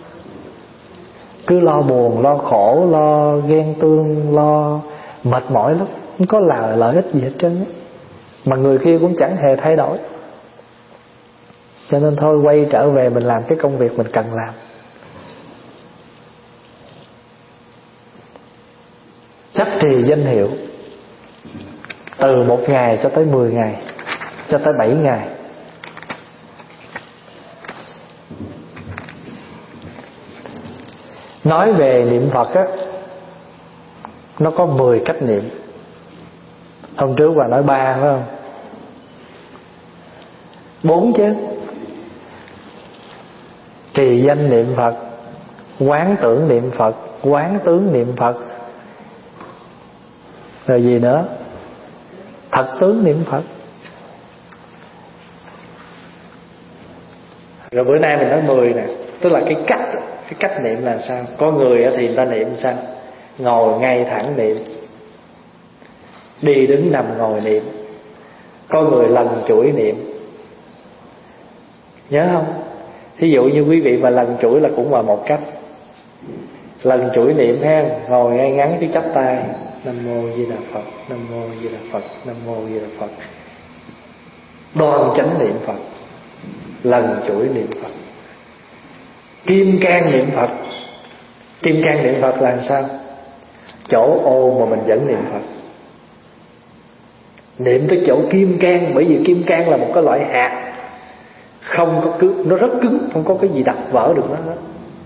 Cứ lo buồn, lo khổ, lo ghen tương, lo mệt mỏi lắm, không có lợi ích gì hết trơn á. Mà người kia cũng chẳng hề thay đổi. Cho nên thôi quay trở về mình làm cái công việc mình cần làm. Chấp trì danh hiệu từ 1 ngày cho tới 10 ngày, cho tới 7 ngày. Nói về niệm Phật á, nó có 10 cách niệm. Hôm trước bà nói 3 phải không? 4 chứ. Trì danh niệm Phật, quán tưởng niệm Phật, quán tướng niệm Phật, rồi gì nữa? Thật tướng niệm Phật. Rồi bữa nay mình nói 10 nè. Tức là cái cách niệm là sao? Có người thì người ta niệm sao? Ngồi ngay thẳng niệm, đi đứng nằm ngồi niệm. Có người lần chuỗi niệm. Nhớ không? Thí dụ như quý vị mà lần chuỗi là cũng là một cách. Lần chuỗi niệm ha, ngồi ngay ngắn cái chắp tay, Nam Mô Di Đà Phật, Nam Mô Di Đà Phật, Nam Mô Di Đà Phật. Đoan chánh niệm Phật, lần chuỗi niệm Phật. Kim cang niệm Phật. Kim cang niệm Phật là sao? Chỗ ô mà mình vẫn niệm Phật. Niệm tới chỗ kim cang, bởi vì kim cang là một cái loại hạt không có cứng, nó rất cứng, không có cái gì đập vỡ được nó hết.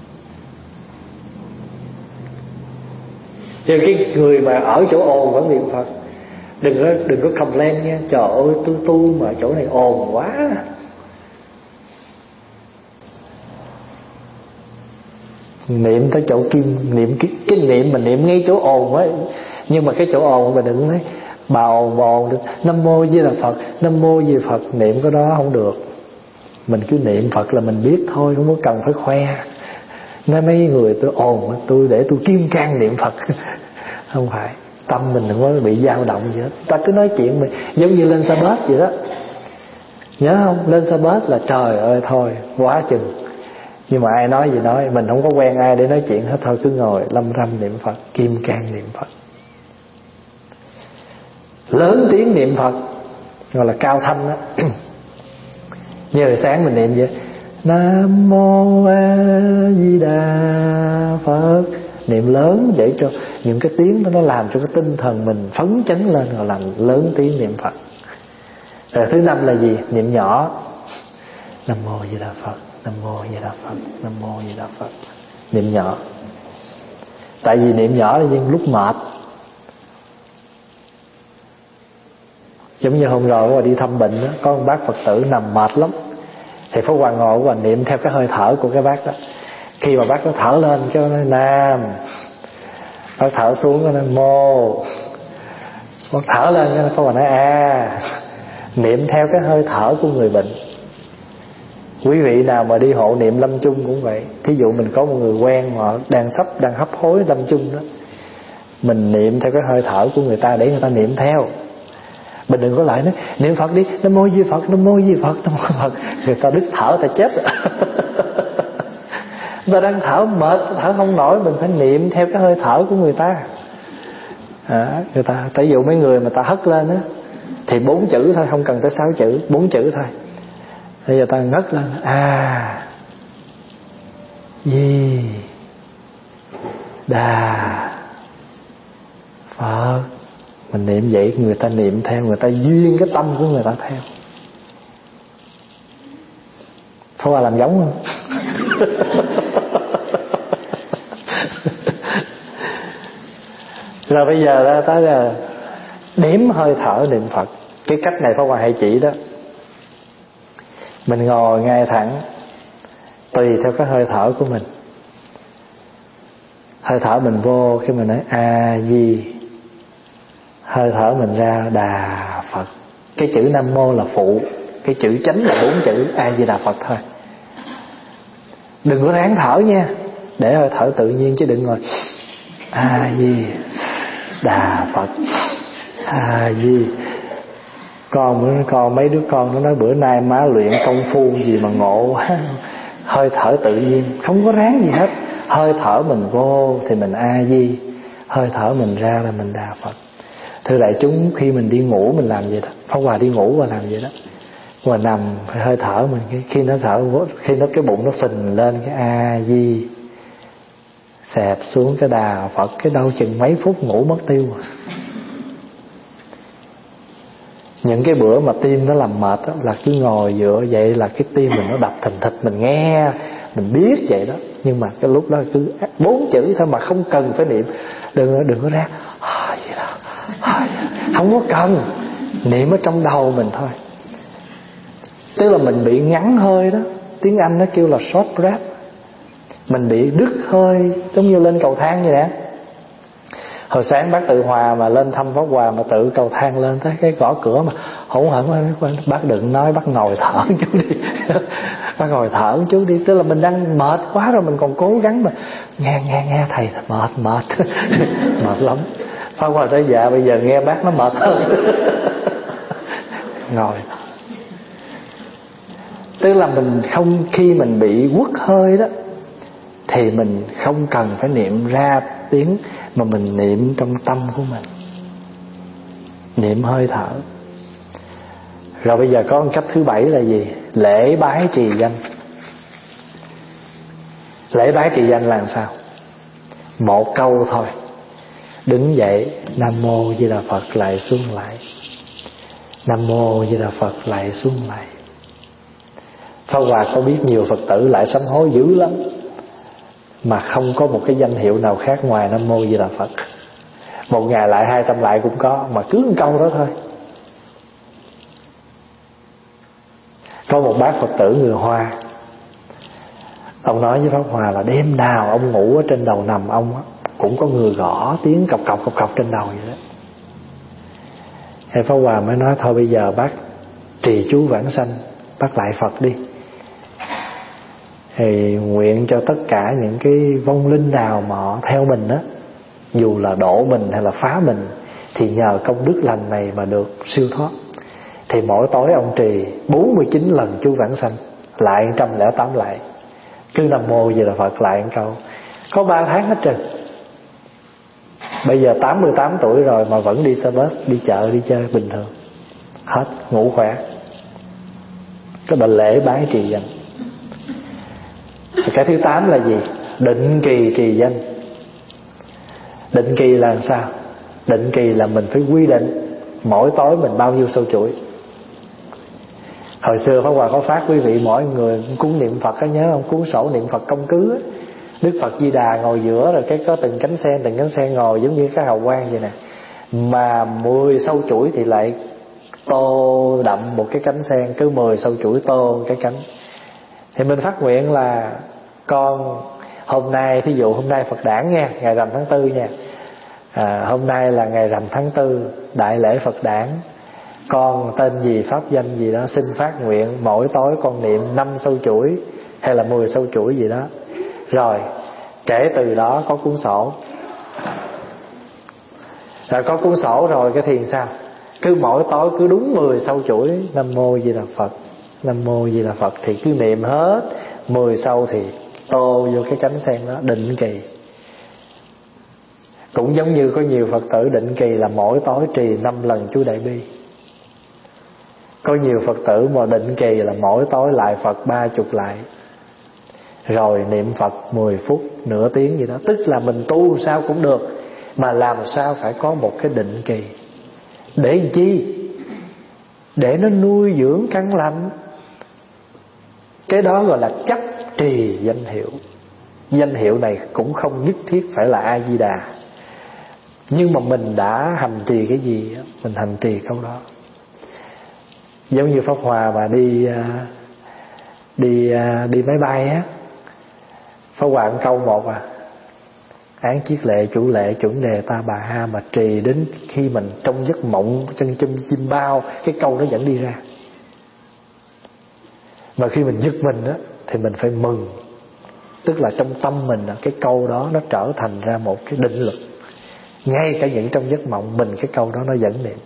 Cho nên cái người mà ở chỗ ồn vẫn niệm Phật, đừng có complain nha. Trời ơi tôi tu mà chỗ này ồn quá. Niệm tới chỗ kim, niệm cái niệm mình niệm ngay chỗ ồn ấy. Nhưng mà cái chỗ ồn mình đừng nói bà ồn được. Nam mô Di Đà Phật, Nam mô Di Đà Phật, niệm cái đó không được. Mình cứ niệm Phật là mình biết thôi, không có cần phải khoe. Nói mấy người tôi ồn, tôi để tôi kim cang niệm Phật. Không phải, tâm mình đừng có bị dao động gì hết. Ta cứ nói chuyện mình giống như lên xe bus vậy đó. Nhớ không? Lên xe bus là trời ơi thôi, quá chừng. Nhưng mà ai nói gì nói, mình không có quen ai để nói chuyện hết. Thôi cứ ngồi lâm râm niệm Phật, kim cang niệm Phật, lớn tiếng niệm Phật, gọi là cao thanh đó. Như hồi sáng mình niệm vậy, Nam mô A Di Đà Phật, niệm lớn để cho những cái tiếng đó nó làm cho cái tinh thần mình phấn chấn lên, gọi là lớn tiếng niệm Phật. Rồi thứ năm là gì? Niệm nhỏ. Nam mô Di Đà Phật, Nam mô Di Đà Phật, Nam mô Di Đà Phật, niệm nhỏ. Tại vì niệm nhỏ là những lúc mệt. Giống như hôm rồi đi thăm bệnh đó, có một bác Phật tử nằm mệt lắm, thì Pháp Hòa ngồi và niệm theo cái hơi thở của cái bác đó. Khi mà bác nó thở lên cho nó Nam, bác thở xuống nó nói Mô, bác thở lên cho nó Pháp Hòa nói A. Niệm theo cái hơi thở của người bệnh. Quý vị nào mà đi hộ niệm lâm chung cũng vậy. Thí dụ mình có một người quen mà đang hấp hối lâm chung đó, mình niệm theo cái hơi thở của người ta để người ta niệm theo. Mình đừng có lại nói niệm Phật đi, Nam mô Di Phật, Nam mô Di Phật, Nam mô Phật. Người ta đứt thở, ta chết. Người ta đang thở mệt, thở không nổi, mình phải niệm theo cái hơi thở của người ta. Người ta, ví dụ mấy người mà ta hất lên á, thì 4 chữ thôi, không cần tới 6 chữ, 4 chữ thôi. Bây giờ ta ngất lên A Di Đà Phật. Mình niệm vậy, người ta niệm theo, người ta duyên cái tâm của người ta theo. Pháp Hòa làm giống không? Rồi bây giờ ra tới là đếm hơi thở niệm Phật. Cái cách này Pháp Hòa hay chỉ đó. Mình ngồi ngay thẳng, tùy theo cái hơi thở của mình. Hơi thở mình vô khi mình nói A Di, hơi thở mình ra Đà Phật. Cái chữ Nam Mô là phụ, cái chữ chánh là 4 chữ A Di Đà Phật thôi. Đừng có ráng thở nha, để hơi thở tự nhiên, chứ đừng ngồi A Di Đà Phật, A Di. Còn mấy đứa con nó nói bữa nay má luyện công phu gì mà ngộ quá. Hơi thở tự nhiên, không có ráng gì hết. Hơi thở mình vô thì mình A Di, hơi thở mình ra là mình Đà Phật. Thưa đại chúng, khi mình đi ngủ mình làm vậy đó. Pháp Hòa đi ngủ và làm vậy đó. Và nằm hơi thở mình, khi nó thở, khi nó cái bụng nó phình lên cái A Di, xẹp xuống cái Đà Phật, cái đâu chừng mấy phút ngủ mất tiêu rồi. Những cái bữa mà tim nó làm mệt đó, là cứ ngồi dựa vậy là cái tim mình nó đập thình thịch, mình nghe, mình biết vậy đó. Nhưng mà cái lúc đó cứ 4 chữ thôi mà không cần phải niệm. Đừng có ra không có cần, niệm ở trong đầu mình thôi. Tức là mình bị ngắn hơi đó, tiếng Anh nó kêu là short breath. Mình bị đứt hơi, giống như lên cầu thang vậy nè. Hồi sáng bác Tự Hòa mà lên thăm Pháp Hòa mà tự cầu thang lên tới cái gõ cửa mà hỗn hển, bác đừng nói, bác ngồi thở chút đi. Bác ngồi thở chút đi. Tức là mình đang mệt quá rồi, mình còn cố gắng mà nghe thầy mệt mệt lắm. Pháp Hòa tới dạ bây giờ nghe bác nó mệt hơn. Ngồi. Tức là mình không, khi mình bị quất hơi đó thì mình không cần phải niệm ra tiếng, mà mình niệm trong tâm của mình, niệm hơi thở. Rồi bây giờ có một cách thứ 7 là gì? Lễ bái trì danh. Lễ bái trì danh là làm sao? Một câu thôi. Đứng dậy, Nam Mô Di Đà Phật, lại xuống lại. Nam Mô Di Đà Phật, lại xuống lại. Pháp Hòa có biết nhiều Phật tử lại sám hối dữ lắm, mà không có một cái danh hiệu nào khác ngoài Nam Mô Di Đà Phật. Một ngày lại 200 lại cũng có, mà cứ một câu đó thôi. Có một bác Phật tử người Hoa, Ông nói với Pháp Hòa là đêm nào ông ngủ ở trên đầu nằm ông cũng có người gõ tiếng cọc cọc trên đầu vậy đó. Thì Pháp Hòa mới nói thôi bây giờ bác trì chú vãng sanh, bác lại Phật đi. Thì nguyện cho tất cả những cái vong linh nào mà họ theo mình á, dù là độ mình hay là phá mình, thì nhờ công đức lành này mà được siêu thoát. Thì mỗi tối ông trì 49 lần chú vãng sanh, lại 108 lại, cứ Nam Mô Di Đà Phật lại một câu. Có 3 tháng hết trơn. Bây giờ 88 tuổi rồi mà vẫn đi xe bus, đi chợ, đi chơi bình thường. Hết, ngủ khỏe. Cái bệnh lễ bái trì danh. Cái thứ 8 là gì? Định kỳ trì danh. Định kỳ là làm sao? Định kỳ là mình phải quy định mỗi tối mình bao nhiêu sâu chuỗi. Hồi xưa Pháp Hòa có phát quý vị mỗi người cuốn niệm Phật có nhớ không? Cuốn sổ niệm Phật công cứ á. Đức Phật Di Đà ngồi giữa, rồi cái có từng cánh sen ngồi giống như cái hào quang vậy nè. Mà 10 sâu chuỗi thì lại tô đậm một cái cánh sen, cứ 10 sâu chuỗi tô cái cánh. Thì mình phát nguyện là con hôm nay, thí dụ hôm nay Phật đản nha, ngày rằm tháng 4 nha. Hôm nay là ngày rằm tháng 4, đại lễ Phật đản. Con tên gì, pháp danh gì đó, xin phát nguyện mỗi tối con niệm 5 sâu chuỗi hay là 10 sâu chuỗi gì đó. Rồi kể từ đó có cuốn sổ. Rồi có cuốn sổ rồi cái thiền sao? Cứ mỗi tối cứ đúng 10 sâu chuỗi Nam Mô Di Đà Phật, Nam Mô Di Đà Phật, thì cứ niệm hết 10 sâu thì tô vô cái cánh sen đó, định kỳ. Cũng giống như có nhiều Phật tử định kỳ là mỗi tối trì 5 lần chú Đại Bi. Có nhiều Phật tử mà định kỳ là mỗi tối lại Phật 30 lại, rồi niệm Phật 10 phút, nửa tiếng gì đó. Tức là mình tu sao cũng được, mà làm sao phải có một cái định kỳ. Để làm chi? Để nó nuôi dưỡng căn lành. Cái đó gọi là chấp trì danh hiệu. Danh hiệu này cũng không nhất thiết phải là A Di Đà, nhưng mà mình đã hành trì cái gì, mình hành trì câu đó. Giống như Pháp Hòa mà đi máy bay á, Pháp Hòa một câu một án chiết lệ chủ lệ chuẩn đề ta bà ha, mà trì đến khi mình trong giấc mộng, chân chim bao, cái câu nó vẫn đi ra. Mà khi mình giật mình á thì mình phải mừng, tức là trong tâm mình cái câu đó nó trở thành ra một cái định lực. Ngay cả những trong giấc mộng mình, cái câu đó nó vẫn niệm.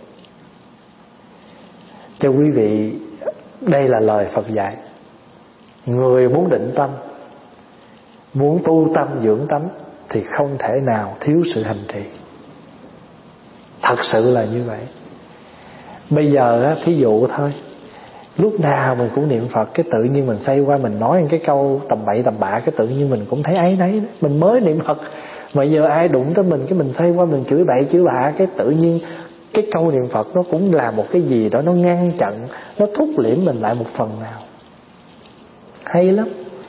Cho quý vị, đây là lời Phật dạy. Người muốn định tâm, muốn tu tâm dưỡng tánh thì không thể nào thiếu sự hành trì. Thật sự là như vậy. Bây giờ á, thí dụ thôi, lúc nào mình cũng niệm Phật, cái tự nhiên mình xoay qua mình nói cái câu tầm bậy tầm bạ, cái tự nhiên mình cũng thấy áy náy. Mình mới niệm Phật mà giờ ai đụng tới mình, cái mình xoay qua mình chửi bậy chửi bạ, cái tự nhiên cái câu niệm Phật nó cũng là một cái gì đó, nó ngăn chặn, nó thúc liễm mình lại một phần nào. Hay lắm.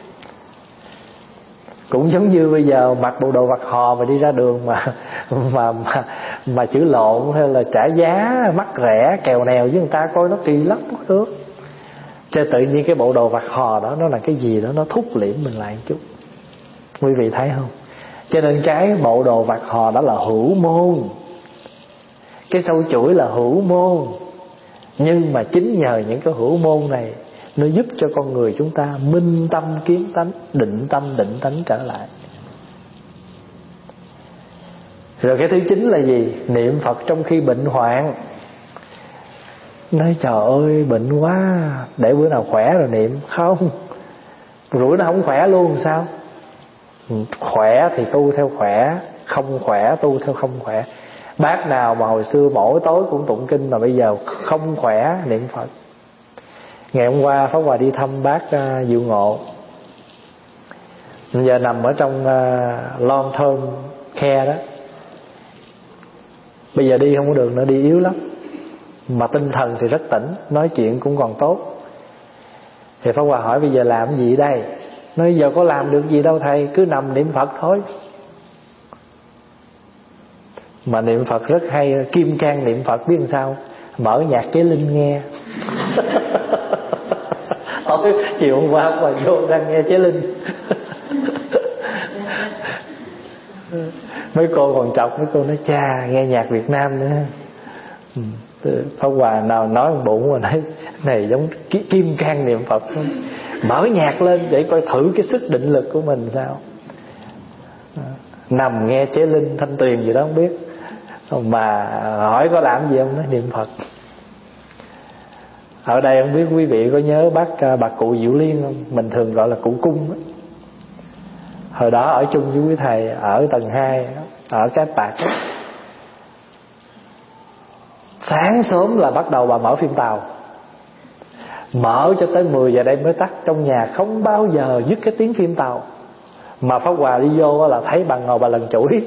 Cũng giống như bây giờ mặc bộ đồ vặt hò mà đi ra đường mà chữ lộn hay là trả giá mắc rẻ kèo nèo với người ta, coi nó kỳ lắm có được. Cho tự nhiên cái bộ đồ vặt hò đó nó là cái gì đó, nó thúc liễm mình lại một chút. Quý vị thấy không? Cho nên cái bộ đồ vặt hò đó là hữu môn, cái sâu chuỗi là hữu môn. Nhưng mà chính nhờ những cái hữu môn này, nó giúp cho con người chúng ta minh tâm kiến tánh, định tâm định tánh trở lại. Rồi cái thứ 9 là gì? Niệm Phật trong khi bệnh hoạn. Nói trời ơi bệnh quá, để bữa nào khỏe rồi niệm. Không, rủi nó không khỏe luôn sao? Khỏe thì tu theo khỏe, không khỏe tu theo không khỏe. Bác nào mà hồi xưa mỗi tối cũng tụng kinh mà bây giờ không khỏe niệm Phật. Ngày hôm qua Pháp Hòa đi thăm bác Diệu Ngộ, giờ nằm ở trong long term care đó. Bây giờ đi không có được nữa, đi yếu lắm, mà tinh thần thì rất tỉnh, nói chuyện cũng còn tốt. Thì Pháp Hòa hỏi bây giờ làm cái gì đây? Nói giờ có làm được gì đâu thầy, cứ nằm niệm Phật thôi. Mà niệm Phật rất hay, Kim Cang niệm Phật biết làm sao? Mở nhạc Chế Linh nghe. Tối chiều hôm qua mà vô đang nghe Chế Linh. Mấy cô còn chọc, mấy cô nói cha nghe nhạc Việt Nam nữa. Pháp Hòa nào nói bụng mà nói này giống kim cang niệm Phật. Mở nhạc lên để coi thử cái sức định lực của mình sao. Nằm nghe Chế Linh, Thanh Tuyền gì đó không biết, mà hỏi có làm gì không, nói niệm Phật. Ở đây không biết quý vị có nhớ bà cụ Diệu Liên không? Mình thường gọi là cụ Cung đó. Hồi đó ở chung với quý thầy ở tầng 2 ở Cái Bạc đó. Sáng sớm là bắt đầu bà mở phim Tàu, mở cho tới 10 giờ đêm mới tắt. Trong nhà không bao giờ dứt cái tiếng phim Tàu. Mà Pháp Hòa đi vô là thấy bà ngồi bà lần chuỗi.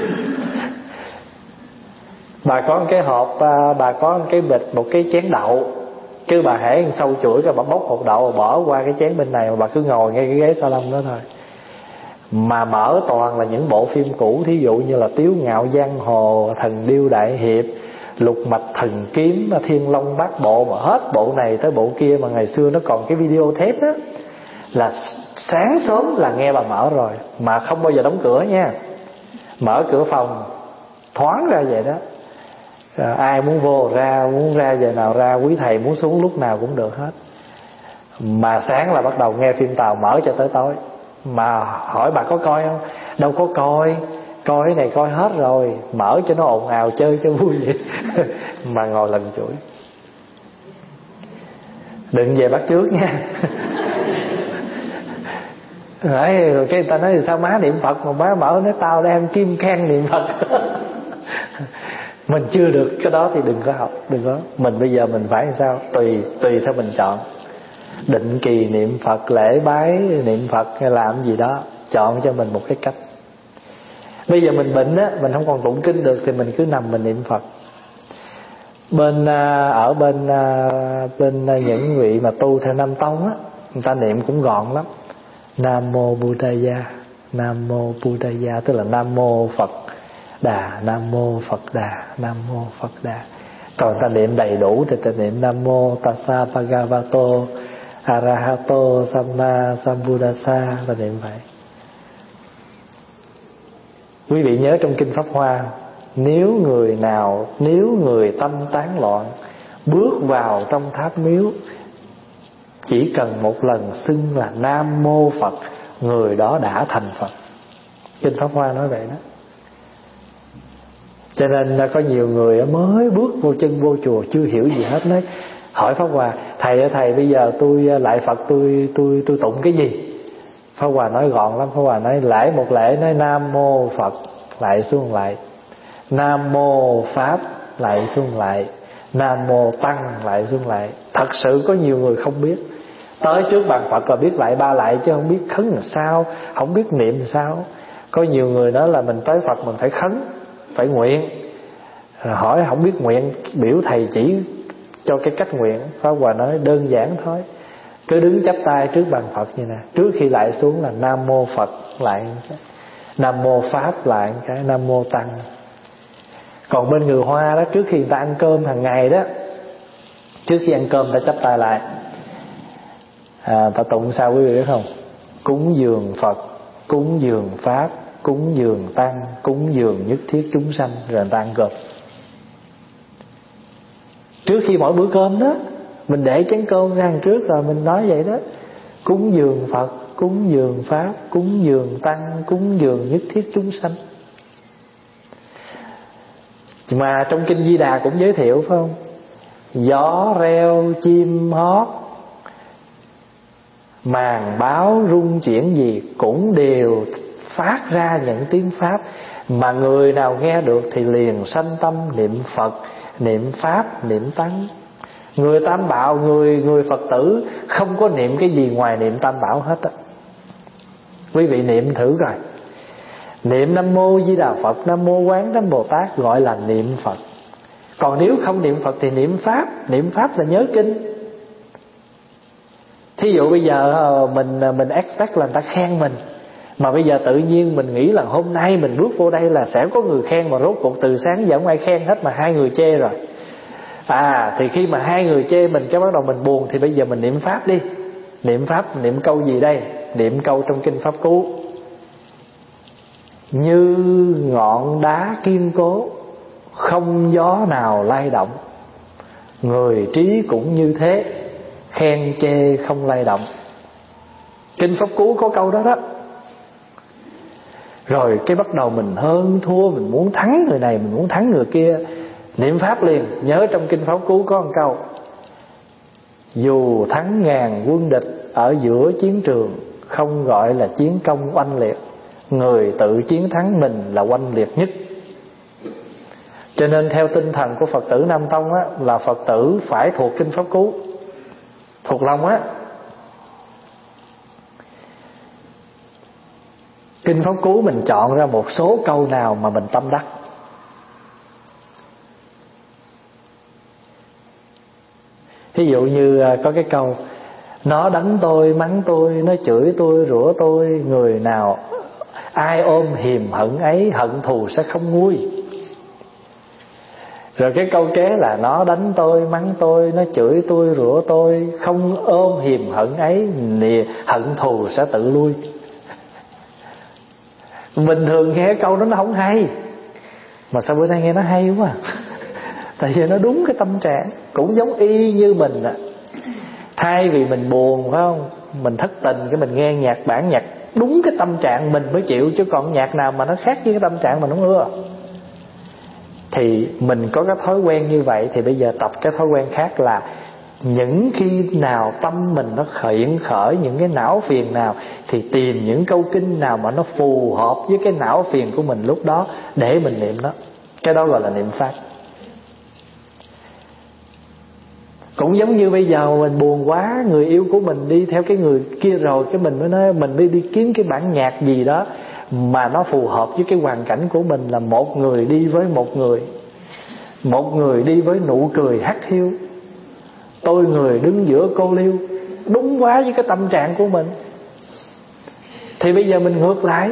Bà có một cái hộp, bà có một cái bịch, một cái chén đậu, cứ bà hễ sâu chuỗi cái bà bóc hộp đậu bỏ qua cái chén bên này, mà bà cứ ngồi ngay cái ghế salon đó thôi. Mà mở toàn là những bộ phim cũ, thí dụ như là Tiếu Ngạo Giang Hồ, Thần Điêu Đại Hiệp, Lục Mạch Thần Kiếm, Thiên Long Bát Bộ, mà hết bộ này tới bộ kia. Mà ngày xưa nó còn cái video thép đó, là sáng sớm là nghe bà mở rồi, mà không bao giờ đóng cửa nha. Mở cửa phòng thoáng ra vậy đó. Rồi ai muốn vô ra, muốn ra giờ nào ra, quý thầy muốn xuống lúc nào cũng được hết. Mà sáng là bắt đầu nghe phim Tàu mở cho tới tối. Mà hỏi bà có coi không? Đâu có coi, coi cái này coi hết rồi, mở cho nó ồn ào chơi cho vui vậy. Mà ngồi lần chuỗi. Đừng về bắt trước nha. Rồi cái người ta nói sao má niệm Phật mà má mở nói tao đem kim cang niệm Phật. Mình chưa được cái đó thì đừng có học, đừng có. Mình bây giờ mình phải làm sao? Tùy theo mình chọn. Định kỳ niệm Phật, lễ bái niệm Phật hay làm gì đó, chọn cho mình một cái cách. Bây giờ mình bệnh á, mình không còn tụng kinh được thì mình cứ nằm mình niệm Phật. Ở bên những vị mà tu theo Nam Tông á, người ta niệm cũng gọn lắm. Nam mô Buddhaya, Nam mô Buddhaya, tức là Nam mô Phật Đà, Nam mô Phật Đà, Nam mô Phật Đà. Còn ta niệm đầy đủ thì ta niệm Nam mô Tassa Bhagavato Arahato Samma Sambuddhassa, ta niệm vậy. Quý vị nhớ trong kinh Pháp Hoa, nếu người tâm tán loạn bước vào trong tháp miếu, chỉ cần một lần xưng là Nam mô Phật, người đó đã thành Phật. Kinh Pháp Hoa nói vậy đó. Cho nên là có nhiều người mới bước vô chân vô chùa chưa hiểu gì hết, nói hỏi Pháp Hòa: thầy ơi thầy, bây giờ tôi lại Phật tôi tụng cái gì? Pháp Hòa nói gọn lắm. Pháp Hòa nói lễ một lễ nói Nam mô Phật lại xuống lại, Nam mô Pháp lại xuống lại, Nam mô Tăng lại xuống lại. Thật sự có nhiều người không biết, tới trước bàn Phật là biết lại ba lại chứ không biết khấn làm sao, không biết niệm làm sao. Có nhiều người nói là mình tới Phật mình phải khấn, phải nguyện. Rồi hỏi không biết nguyện, biểu thầy chỉ cho cái cách nguyện. Pháp Hòa nói đơn giản thôi, cứ đứng chắp tay trước bàn Phật như nè, trước khi lại xuống là Nam mô Phật lại cái, Nam mô Pháp lại cái, Nam mô Tăng. Còn bên người Hoa đó, trước khi người ta ăn cơm hàng ngày đó, trước khi ăn cơm ta chắp tay lại, ta tụng sao quý vị biết không? Cúng dường Phật, cúng dường Pháp, cúng dường Tăng, cúng dường nhất thiết chúng sanh, rồi người ta ăn cơm. Trước khi mỗi bữa cơm đó, mình để chén cơm ra đằng trước rồi mình nói vậy đó. Cúng dường Phật, cúng dường Pháp, cúng dường Tăng, cúng dường nhất thiết chúng sanh. Mà trong kinh Di Đà cũng giới thiệu phải không? Gió reo chim hót, màn báo rung chuyển gì cũng đều phát ra những tiếng Pháp. Mà người nào nghe được thì liền sanh tâm niệm Phật, niệm Pháp, niệm Tăng. Người Tam Bảo, người Phật tử không có niệm cái gì ngoài niệm Tam Bảo hết á. Quý vị niệm thử rồi. Niệm Nam Mô Di Đà Phật, Nam Mô Quán Thánh Bồ Tát gọi là niệm Phật. Còn nếu không niệm Phật thì niệm Pháp. Niệm Pháp là nhớ kinh. Thí dụ bây giờ mình expect là người ta khen mình, mà bây giờ tự nhiên mình nghĩ là hôm nay mình bước vô đây là sẽ có người khen, mà rốt cuộc từ sáng giờ không ai khen hết mà hai người chê rồi. Thì khi mà hai người chê mình, cái bắt đầu mình buồn, thì bây giờ mình niệm pháp đi. Niệm pháp, niệm câu gì đây? Niệm câu trong kinh Pháp Cú: như ngọn đá kiên cố, không gió nào lay động. Người trí cũng như thế, khen chê không lay động. Kinh Pháp Cú có câu đó đó. Rồi cái bắt đầu mình hơn thua, mình muốn thắng người này, mình muốn thắng người kia, niệm pháp liền. Nhớ trong kinh Pháp Cú có một câu: dù thắng ngàn quân địch ở giữa chiến trường, không gọi là chiến công oanh liệt. Người tự chiến thắng mình là oanh liệt nhất. Cho nên theo tinh thần của Phật tử Nam Tông á, là Phật tử phải thuộc kinh Pháp Cú, thuộc lòng á. Kinh Pháp Cú mình chọn ra một số câu nào mà mình tâm đắc. Ví dụ như có cái câu: nó đánh tôi, mắng tôi, nó chửi tôi, rủa tôi, người nào ai ôm hiềm hận ấy, hận thù sẽ không nguôi. Rồi cái câu kế là: nó đánh tôi, mắng tôi, nó chửi tôi, rủa tôi, không ôm hiềm hận ấy, hận thù sẽ tự lui. Bình thường nghe câu đó nó không hay, mà sao bữa nay nghe nó hay quá. Tại vì nó đúng cái tâm trạng. Cũng giống y như mình thay vì mình buồn, phải không, mình thất tình, cái mình nghe nhạc bản nhạc đúng cái tâm trạng mình mới chịu. Chứ còn nhạc nào mà nó khác với cái tâm trạng mình không ưa. Thì mình có cái thói quen như vậy, thì bây giờ tập cái thói quen khác là những khi nào tâm mình nó hiện khởi những cái não phiền nào, thì tìm những câu kinh nào mà nó phù hợp với cái não phiền của mình lúc đó để mình niệm đó. Cái đó gọi là niệm pháp. Cũng giống như bây giờ mình buồn quá, người yêu của mình đi theo cái người kia rồi, cái mình mới nói mình đi kiếm cái bản nhạc gì đó mà nó phù hợp với cái hoàn cảnh của mình, là một người đi với một người, một người đi với nụ cười hắt hiu, tôi người đứng giữa cô liêu. Đúng quá với cái tâm trạng của mình. Thì bây giờ mình ngược lại,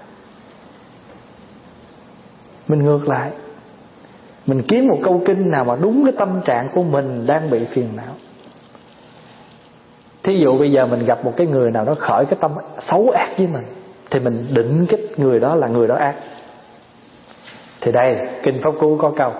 mình kiếm một câu kinh nào mà đúng cái tâm trạng của mình đang bị phiền não. Thí dụ bây giờ mình gặp một cái người nào đó khởi cái tâm xấu ác với mình, thì mình định cái người đó là người đó ác. Thì đây, kinh Pháp Cú có câu: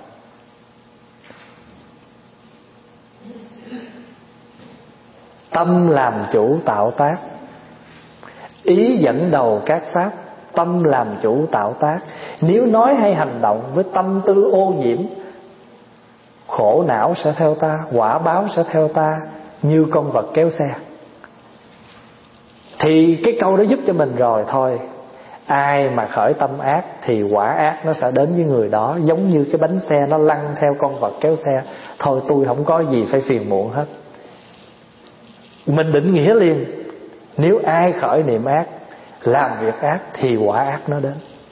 tâm làm chủ tạo tác, ý dẫn đầu các pháp. Tâm làm chủ tạo tác. Nếu nói hay hành động với tâm tư ô nhiễm, khổ não sẽ theo ta, quả báo sẽ theo ta, như con vật kéo xe. Thì cái câu đó giúp cho mình rồi. Thôi, ai mà khởi tâm ác thì quả ác nó sẽ đến với người đó. Giống như cái bánh xe nó lăn theo con vật kéo xe. Thôi tôi không có gì phải phiền muộn hết. Mình định nghĩa liền, nếu ai khởi niệm ác, làm việc ác, thì quả ác nó đến.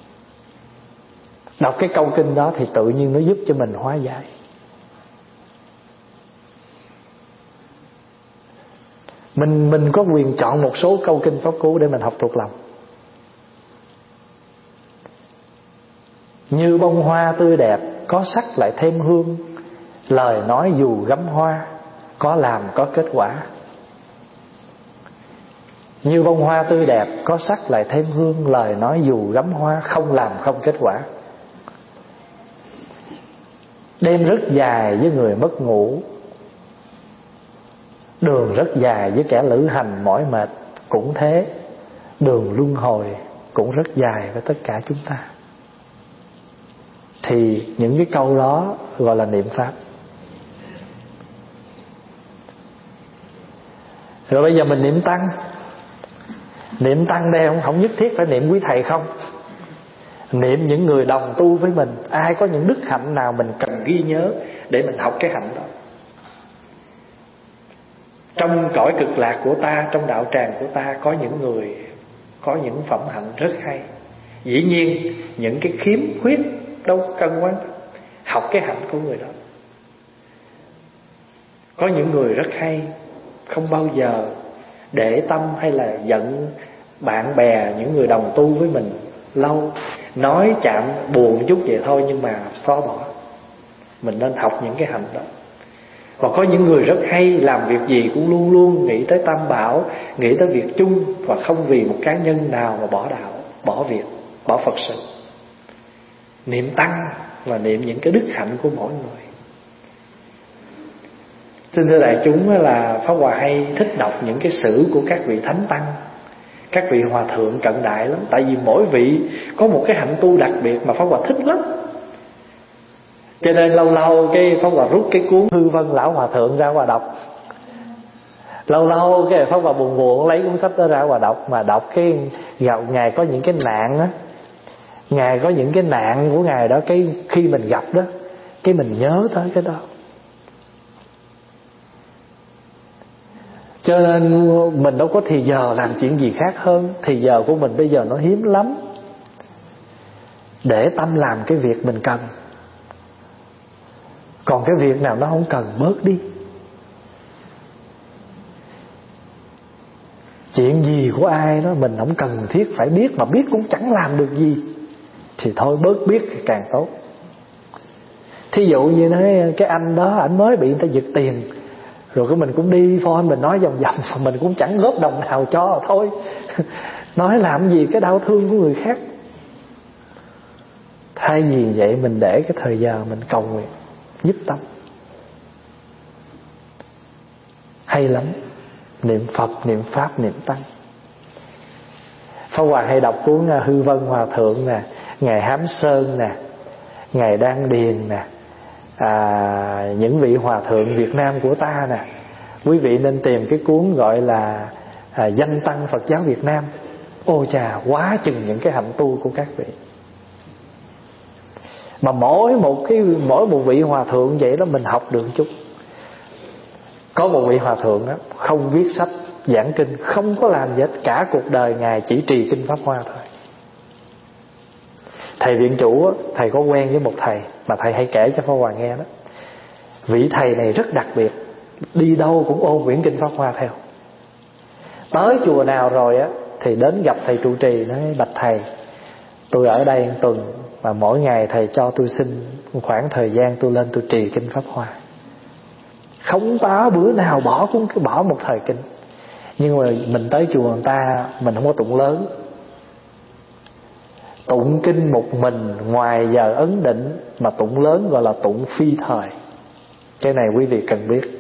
Đọc cái câu kinh đó thì tự nhiên nó giúp cho mình hóa giải. Mình có quyền chọn một số câu kinh Pháp Cú để mình học thuộc lòng. Như bông hoa tươi đẹp, có sắc lại thêm hương. Lời nói dù gắm hoa, có làm có kết quả. Như bông hoa tươi đẹp, có sắc lại thêm hương. Lời nói dù gắm hoa, không làm không kết quả. Đêm rất dài với người mất ngủ, đường rất dài với kẻ lữ hành mỏi mệt. Cũng thế, đường luân hồi cũng rất dài với tất cả chúng ta. Thì những cái câu đó gọi là niệm pháp. Rồi bây giờ mình niệm tăng. Niệm tăng đây không nhất thiết phải niệm quý thầy không. Niệm những người đồng tu với mình. Ai có những đức hạnh nào mình cần ghi nhớ để mình học cái hạnh đó. Trong cõi cực lạc của ta, trong đạo tràng của ta, có những người có những phẩm hạnh rất hay. Dĩ nhiên những cái khiếm khuyết đâu cần quan tâm, học cái hạnh của người đó. Có những người rất hay, không bao giờ để tâm hay là giận bạn bè, những người đồng tu với mình lâu, nói chạm buồn chút vậy thôi nhưng mà xóa bỏ. Mình nên học những cái hạnh đó. Và có những người rất hay, làm việc gì cũng luôn luôn nghĩ tới tam bảo, nghĩ tới việc chung, và không vì một cá nhân nào mà bỏ đạo, bỏ việc, bỏ Phật sự. Niệm tăng và niệm những cái đức hạnh của mỗi người. Xin thưa đại chúng là Pháp Hòa hay thích đọc những cái sử của các vị thánh tăng, các vị hòa thượng cận đại lắm. Tại vì mỗi vị có một cái hạnh tu đặc biệt mà Pháp Hòa thích lắm. Cho nên lâu lâu cái Pháp Hòa rút cái cuốn Hư Vân Lão Hòa Thượng ra Hòa đọc. Lâu lâu cái Pháp Hòa buồn buồn lấy cuốn sách đó ra Hòa đọc. Mà đọc cái Ngài có những cái nạn á, Ngài có những cái nạn của Ngài đó, cái khi mình gặp đó, cái mình nhớ tới cái đó. Cho nên mình đâu có thì giờ làm chuyện gì khác hơn. Thì giờ của mình bây giờ nó hiếm lắm, để tâm làm cái việc mình cần. Còn cái việc nào nó không cần bớt đi. Chuyện gì của ai đó mình không cần thiết phải biết, mà biết cũng chẳng làm được gì, thì thôi bớt biết thì càng tốt. Thí dụ như nói cái anh đó, ảnh mới bị người ta giật tiền, rồi cái mình cũng đi phone mình nói vòng vòng, mình cũng chẳng góp đồng nào cho, thôi nói làm gì cái đau thương của người khác. Thay vì vậy mình để cái thời giờ mình cầu nguyện giúp tâm. Hay lắm. Niệm Phật, niệm Pháp, niệm Tăng. Pháp Hòa hay đọc cuốn Hư Vân Hòa Thượng nè, Ngài Hám Sơn nè, Ngài Đan Điền nè, những vị hòa thượng Việt Nam của ta nè. Quý vị nên tìm cái cuốn gọi là Danh Tăng Phật giáo Việt Nam. Ôi chà, quá chừng những cái hạnh tu của các vị. Mà mỗi một vị hòa thượng vậy đó mình học được chút. Có một vị hòa thượng đó không viết sách giảng kinh, không có làm gì hết, cả cuộc đời Ngài chỉ trì kinh Pháp Hoa thôi. Thầy viện chủ đó, thầy có quen với một thầy mà thầy hay kể cho Pháp Hòa nghe đó. Vị thầy này rất đặc biệt, đi đâu cũng ôn quyển kinh Pháp Hoa theo. Tới chùa nào rồi á thì đến gặp thầy trụ trì, nói bạch thầy, tôi ở đây 1 tuần mà mỗi ngày thầy cho tôi xin khoảng thời gian tôi lên tôi trì kinh Pháp Hoa. Không có bữa nào bỏ một thời kinh. Nhưng mà mình tới chùa người ta, mình không có tụng lớn. Tụng kinh một mình ngoài giờ ấn định, mà tụng lớn gọi là tụng phi thời. Cái này quý vị cần biết.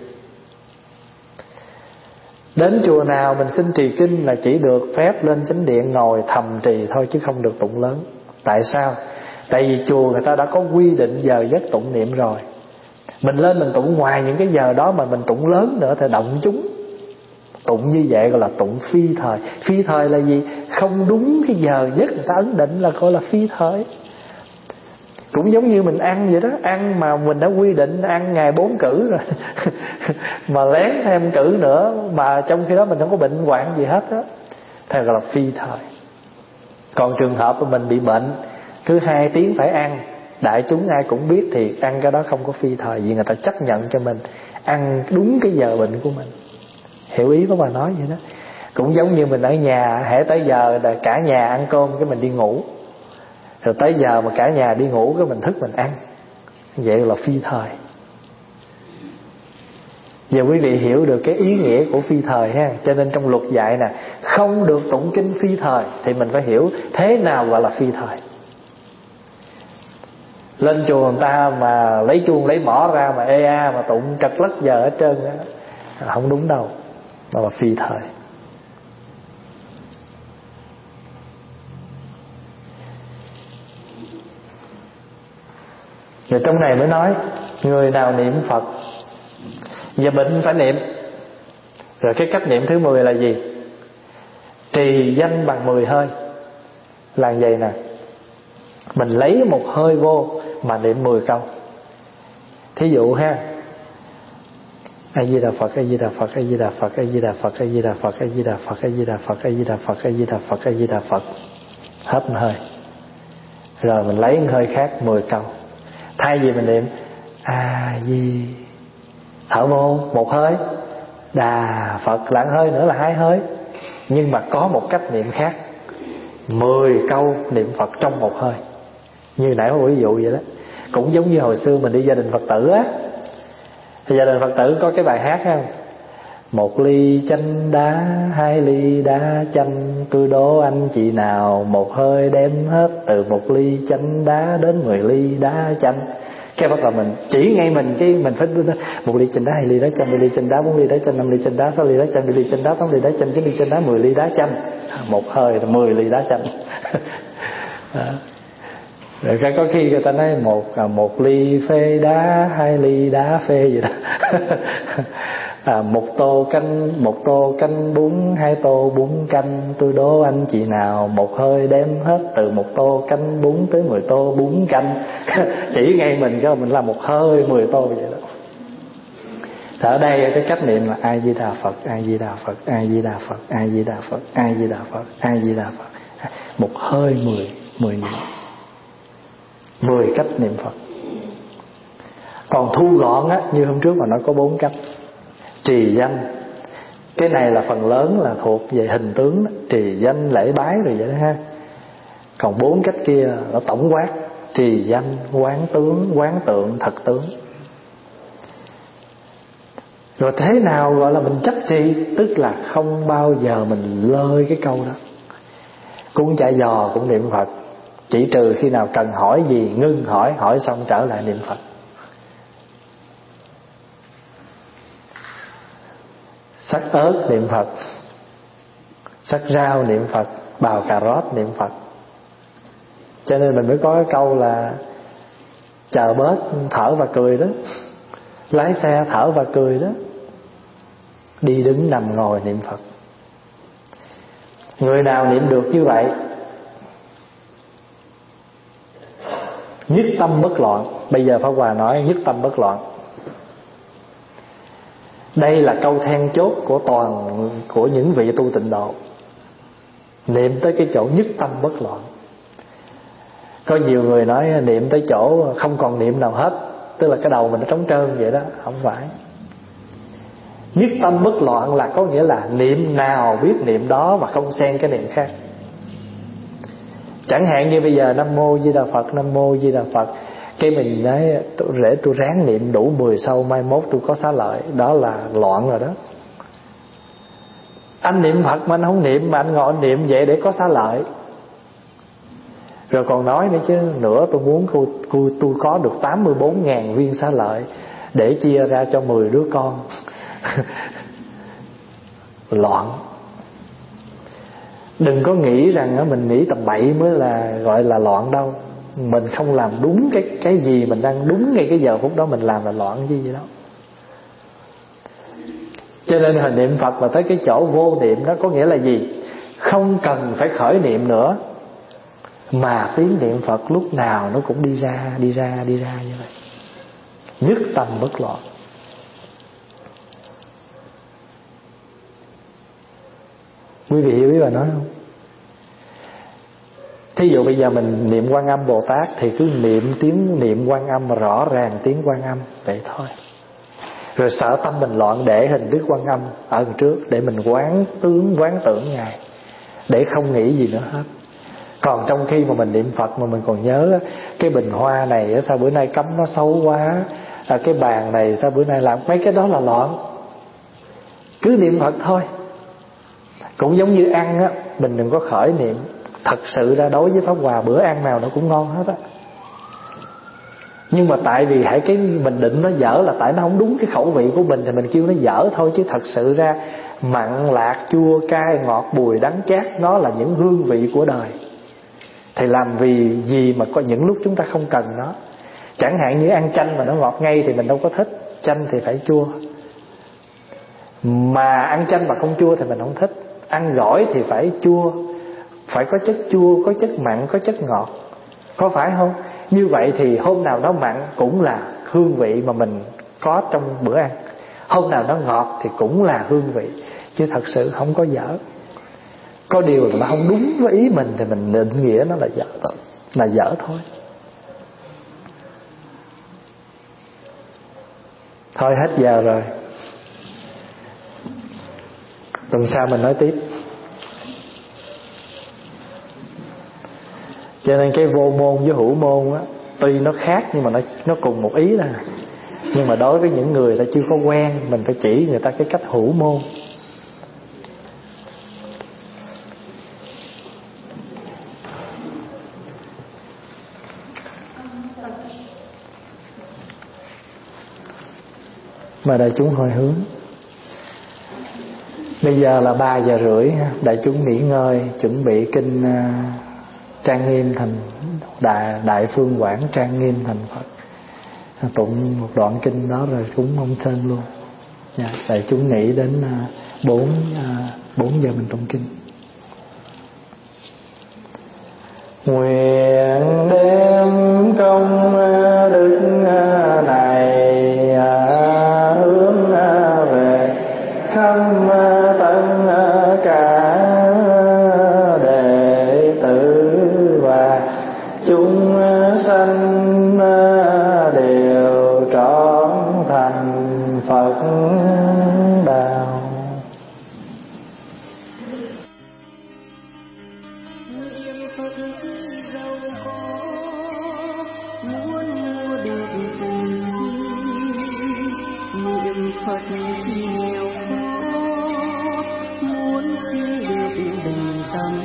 Đến chùa nào mình xin trì kinh là chỉ được phép lên chánh điện ngồi thầm trì thôi, chứ không được tụng lớn. Tại sao? Tại vì chùa người ta đã có quy định giờ giấc tụng niệm rồi. Mình lên mình tụng ngoài những cái giờ đó mà mình tụng lớn nữa thì động chúng. Tụng như vậy gọi là tụng phi thời. Phi thời là gì? Không đúng cái giờ giấc người ta ấn định là gọi là phi thời. Cũng giống như mình ăn vậy đó. Ăn mà mình đã quy định ăn ngày 4 cữ rồi mà lén thêm cữ nữa, mà trong khi đó mình không có bệnh hoạn gì hết á, thì gọi là phi thời. Còn trường hợp mà mình bị bệnh, cứ 2 tiếng phải ăn, đại chúng ai cũng biết, thì ăn cái đó không có phi thời, vì người ta chấp nhận cho mình ăn đúng cái giờ bệnh của mình. Hiểu ý của bà nói vậy đó. Cũng giống như mình ở nhà, hễ tới giờ là cả nhà ăn cơm cái mình đi ngủ, rồi tới giờ mà cả nhà đi ngủ cái mình thức mình ăn, vậy là phi thời. Giờ quý vị hiểu được cái ý nghĩa của phi thời ha. Cho nên trong luật dạy nè, không được tụng kinh phi thời, thì mình phải hiểu thế nào gọi là phi thời. Lên chùa người ta mà lấy chuông lấy mõ ra mà mà tụng cật lất giờ hết trơn đó, không đúng đâu, đó là phi thời. Rồi trong này mới nói người nào niệm Phật giờ bệnh phải niệm. Rồi cái cách niệm thứ 10 là gì? Trì danh bằng 10 hơi. Là vậy nè, mình lấy một hơi vô mà niệm 10 câu. Thí dụ ha, A Di Đà Phật, A Di Đà Phật, A Di Đà Phật, A Di Đà Phật, A Di Đà Phật, A Di Đà Phật, A Di Đà Phật, A Di Đà Phật, A Di Đà Phật, A Di Đà Phật. Hết một hơi. Rồi mình lấy một hơi khác 10 câu. Thay vì mình niệm A Di, thở vô 1 hơi, Đà Phật là 1 hơi nữa là 2 hơi. Nhưng mà có một cách niệm khác, 10 câu niệm Phật trong 1 hơi. Như nãy có ví dụ vậy đó. Cũng giống như hồi xưa mình đi gia đình Phật tử á, thì gia đình Phật tử có cái bài hát không? Một ly chanh đá, hai ly đá chanh, tôi đố anh chị nào một hơi đem hết từ một ly chanh đá đến 10 ly đá chanh. Cái bắt đầu mình chỉ ngay mình, cái mình phải một ly chanh đá, hai ly đá chanh, 3 ly chanh đá, 4 ly đá chanh, 5 ly chanh đá, 6 ly đá chanh, 7 ly chanh đá, 8 ly đá chanh, 9 ly chanh đá, 10 ly đá chanh. Một hơi là 10 ly đá chanh. Rồi có khi người ta nói một ly phê đá, hai ly đá phê vậy đó. Một tô canh bún, 2 tô bún canh, tôi đố anh chị nào một hơi đem hết từ một tô canh bún tới 10 tô bún canh. Chỉ ngay mình cho mình làm một hơi 10 tô vậy đó. Thì ở đây cái cách niệm là A Di Đà Phật, A Di Đà Phật, A Di Đà Phật, A Di Đà Phật, A Di Đà Phật, A Di Đà Phật. Một hơi 10 niệm, 10 cách niệm Phật. Còn thu gọn á, như hôm trước mà nói có 4 cách. Trì danh, cái này là phần lớn là thuộc về hình tướng đó. Trì danh lễ bái rồi vậy đó ha. Còn 4 cách kia nó tổng quát: trì danh, quán tướng, quán tượng, thật tướng. Rồi thế nào gọi là mình chấp trì? Tức là không bao giờ mình lơi cái câu đó. Cũng chạy dò cũng niệm Phật, chỉ trừ khi nào cần hỏi gì ngưng hỏi, hỏi xong trở lại niệm Phật. Sắc ớt niệm Phật, sắc rau niệm Phật, bào cà rốt niệm Phật. Cho nên mình mới có cái câu là chờ bus thở và cười đó, lái xe thở và cười đó, đi đứng nằm ngồi niệm Phật. Người nào niệm được như vậy, nhất tâm bất loạn. Bây giờ Pháp Hòa nói nhất tâm bất loạn. Đây là câu then chốt của những vị tu tịnh độ. Niệm tới cái chỗ nhất tâm bất loạn. Có nhiều người nói niệm tới chỗ không còn niệm nào hết, tức là cái đầu mình nó trống trơn vậy đó. Không phải. Nhất tâm bất loạn là có nghĩa là niệm nào biết niệm đó và không xen cái niệm khác. Chẳng hạn như bây giờ Nam Mô Di Đà Phật, Nam Mô Di Đà Phật, cái mình nói để tôi ráng niệm đủ 10 sâu, mai mốt tôi có xá lợi. Đó là loạn rồi đó. Anh niệm Phật mà anh không niệm, mà anh ngồi niệm vậy để có xá lợi. Rồi còn nói nữa chứ, nữa tôi muốn tôi có được 84.000 viên xá lợi để chia ra cho 10 đứa con. Loạn. Đừng có nghĩ rằng mình nghĩ tầm bậy mới là gọi là loạn đâu. Mình không làm đúng cái gì mình đang đúng ngay cái giờ phút đó, mình làm là loạn chứ gì đó. Cho nên hồi niệm Phật mà tới cái chỗ vô niệm đó có nghĩa là gì? Không cần phải khởi niệm nữa, mà tiếng niệm Phật lúc nào nó cũng đi ra như vậy. Nhất tâm bất loạn. Quý vị hiểu ý bà nói không? Thí dụ bây giờ mình niệm Quan Âm Bồ Tát thì cứ niệm tiếng niệm Quan Âm mà rõ ràng tiếng Quan Âm vậy thôi. Rồi sợ tâm mình loạn để hình Đức Quan Âm ở trước để mình quán tướng quán tưởng Ngài, để không nghĩ gì nữa hết. Còn trong khi mà mình niệm Phật mà mình còn nhớ cái bình hoa này sao bữa nay cắm nó xấu quá, cái bàn này sao bữa nay làm, mấy cái đó là loạn. Cứ niệm Phật thôi. Cũng giống như ăn á, mình đừng có khởi niệm. Thật sự ra đối với Pháp Hòa bữa ăn nào nó cũng ngon hết á. Nhưng mà tại vì hãy cái mình định nó dở là tại nó không đúng cái khẩu vị của mình thì mình kêu nó dở thôi. Chứ thật sự ra mặn, lạc, chua, cay, ngọt, bùi, đắng, chát, nó là những hương vị của đời. Thì làm vì gì mà có những lúc chúng ta không cần nó. Chẳng hạn như ăn chanh mà nó ngọt ngay thì mình đâu có thích. Chanh thì phải chua. Mà ăn chanh mà không chua thì mình không thích. Ăn gỏi thì phải chua, phải có chất chua, có chất mặn, có chất ngọt. Có phải không? Như vậy thì hôm nào nó mặn cũng là hương vị mà mình có trong bữa ăn. Hôm nào nó ngọt thì cũng là hương vị. Chứ thật sự không có dở. Có điều là nó không đúng với ý mình thì mình định nghĩa nó là dở thôi. Thôi hết giờ rồi. Tuần sau mình nói tiếp. Cho nên cái vô môn với hữu môn á, tuy nó khác nhưng mà nó cùng một ý là. Nhưng mà đối với những người ta chưa có quen, mình phải chỉ người ta cái cách hữu môn. Mà đại chúng hồi hướng. Bây giờ là 3:30, đại chúng nghỉ ngơi, chuẩn bị kinh trang nghiêm thành đại phương quảng trang nghiêm thành Phật. Tụng một đoạn kinh đó rồi cúng ông Sơn luôn. Đại chúng nghĩ đến 4 giờ mình tụng kinh. Nguyện đem công đức này hướng về khắp tất cả đệ tử và chúng sanh đều trọn thành Phật đạo. Niệm Phật khi giàu có, muốn mua được tình. Niệm Phật khi nghèo khó, muốn xin được bình tâm.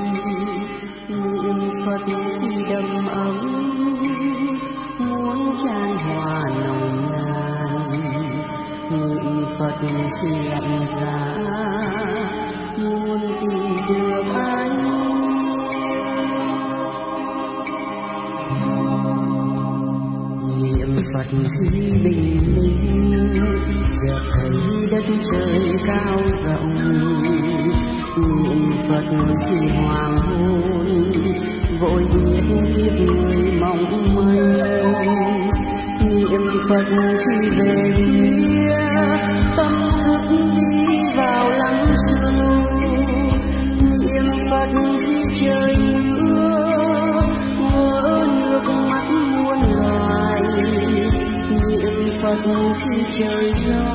Niệm Phật khi đầm ấm, muốn chan hòa nồng nàn. Niệm Phật khi lạnh giá, muốn tìm được an niệm Phật khi bình minh, chợt thấy đất trời cao rộng. Niệm Phật khi hoàng hôn, vội biết kiếp người mong manh. Niệm Phật khi về khuya, tâm thức đi vào lắng sâu. Niệm Phật khi trời mưa, ngỡ nước mắt muôn loài. Niệm Phật khi trời gió,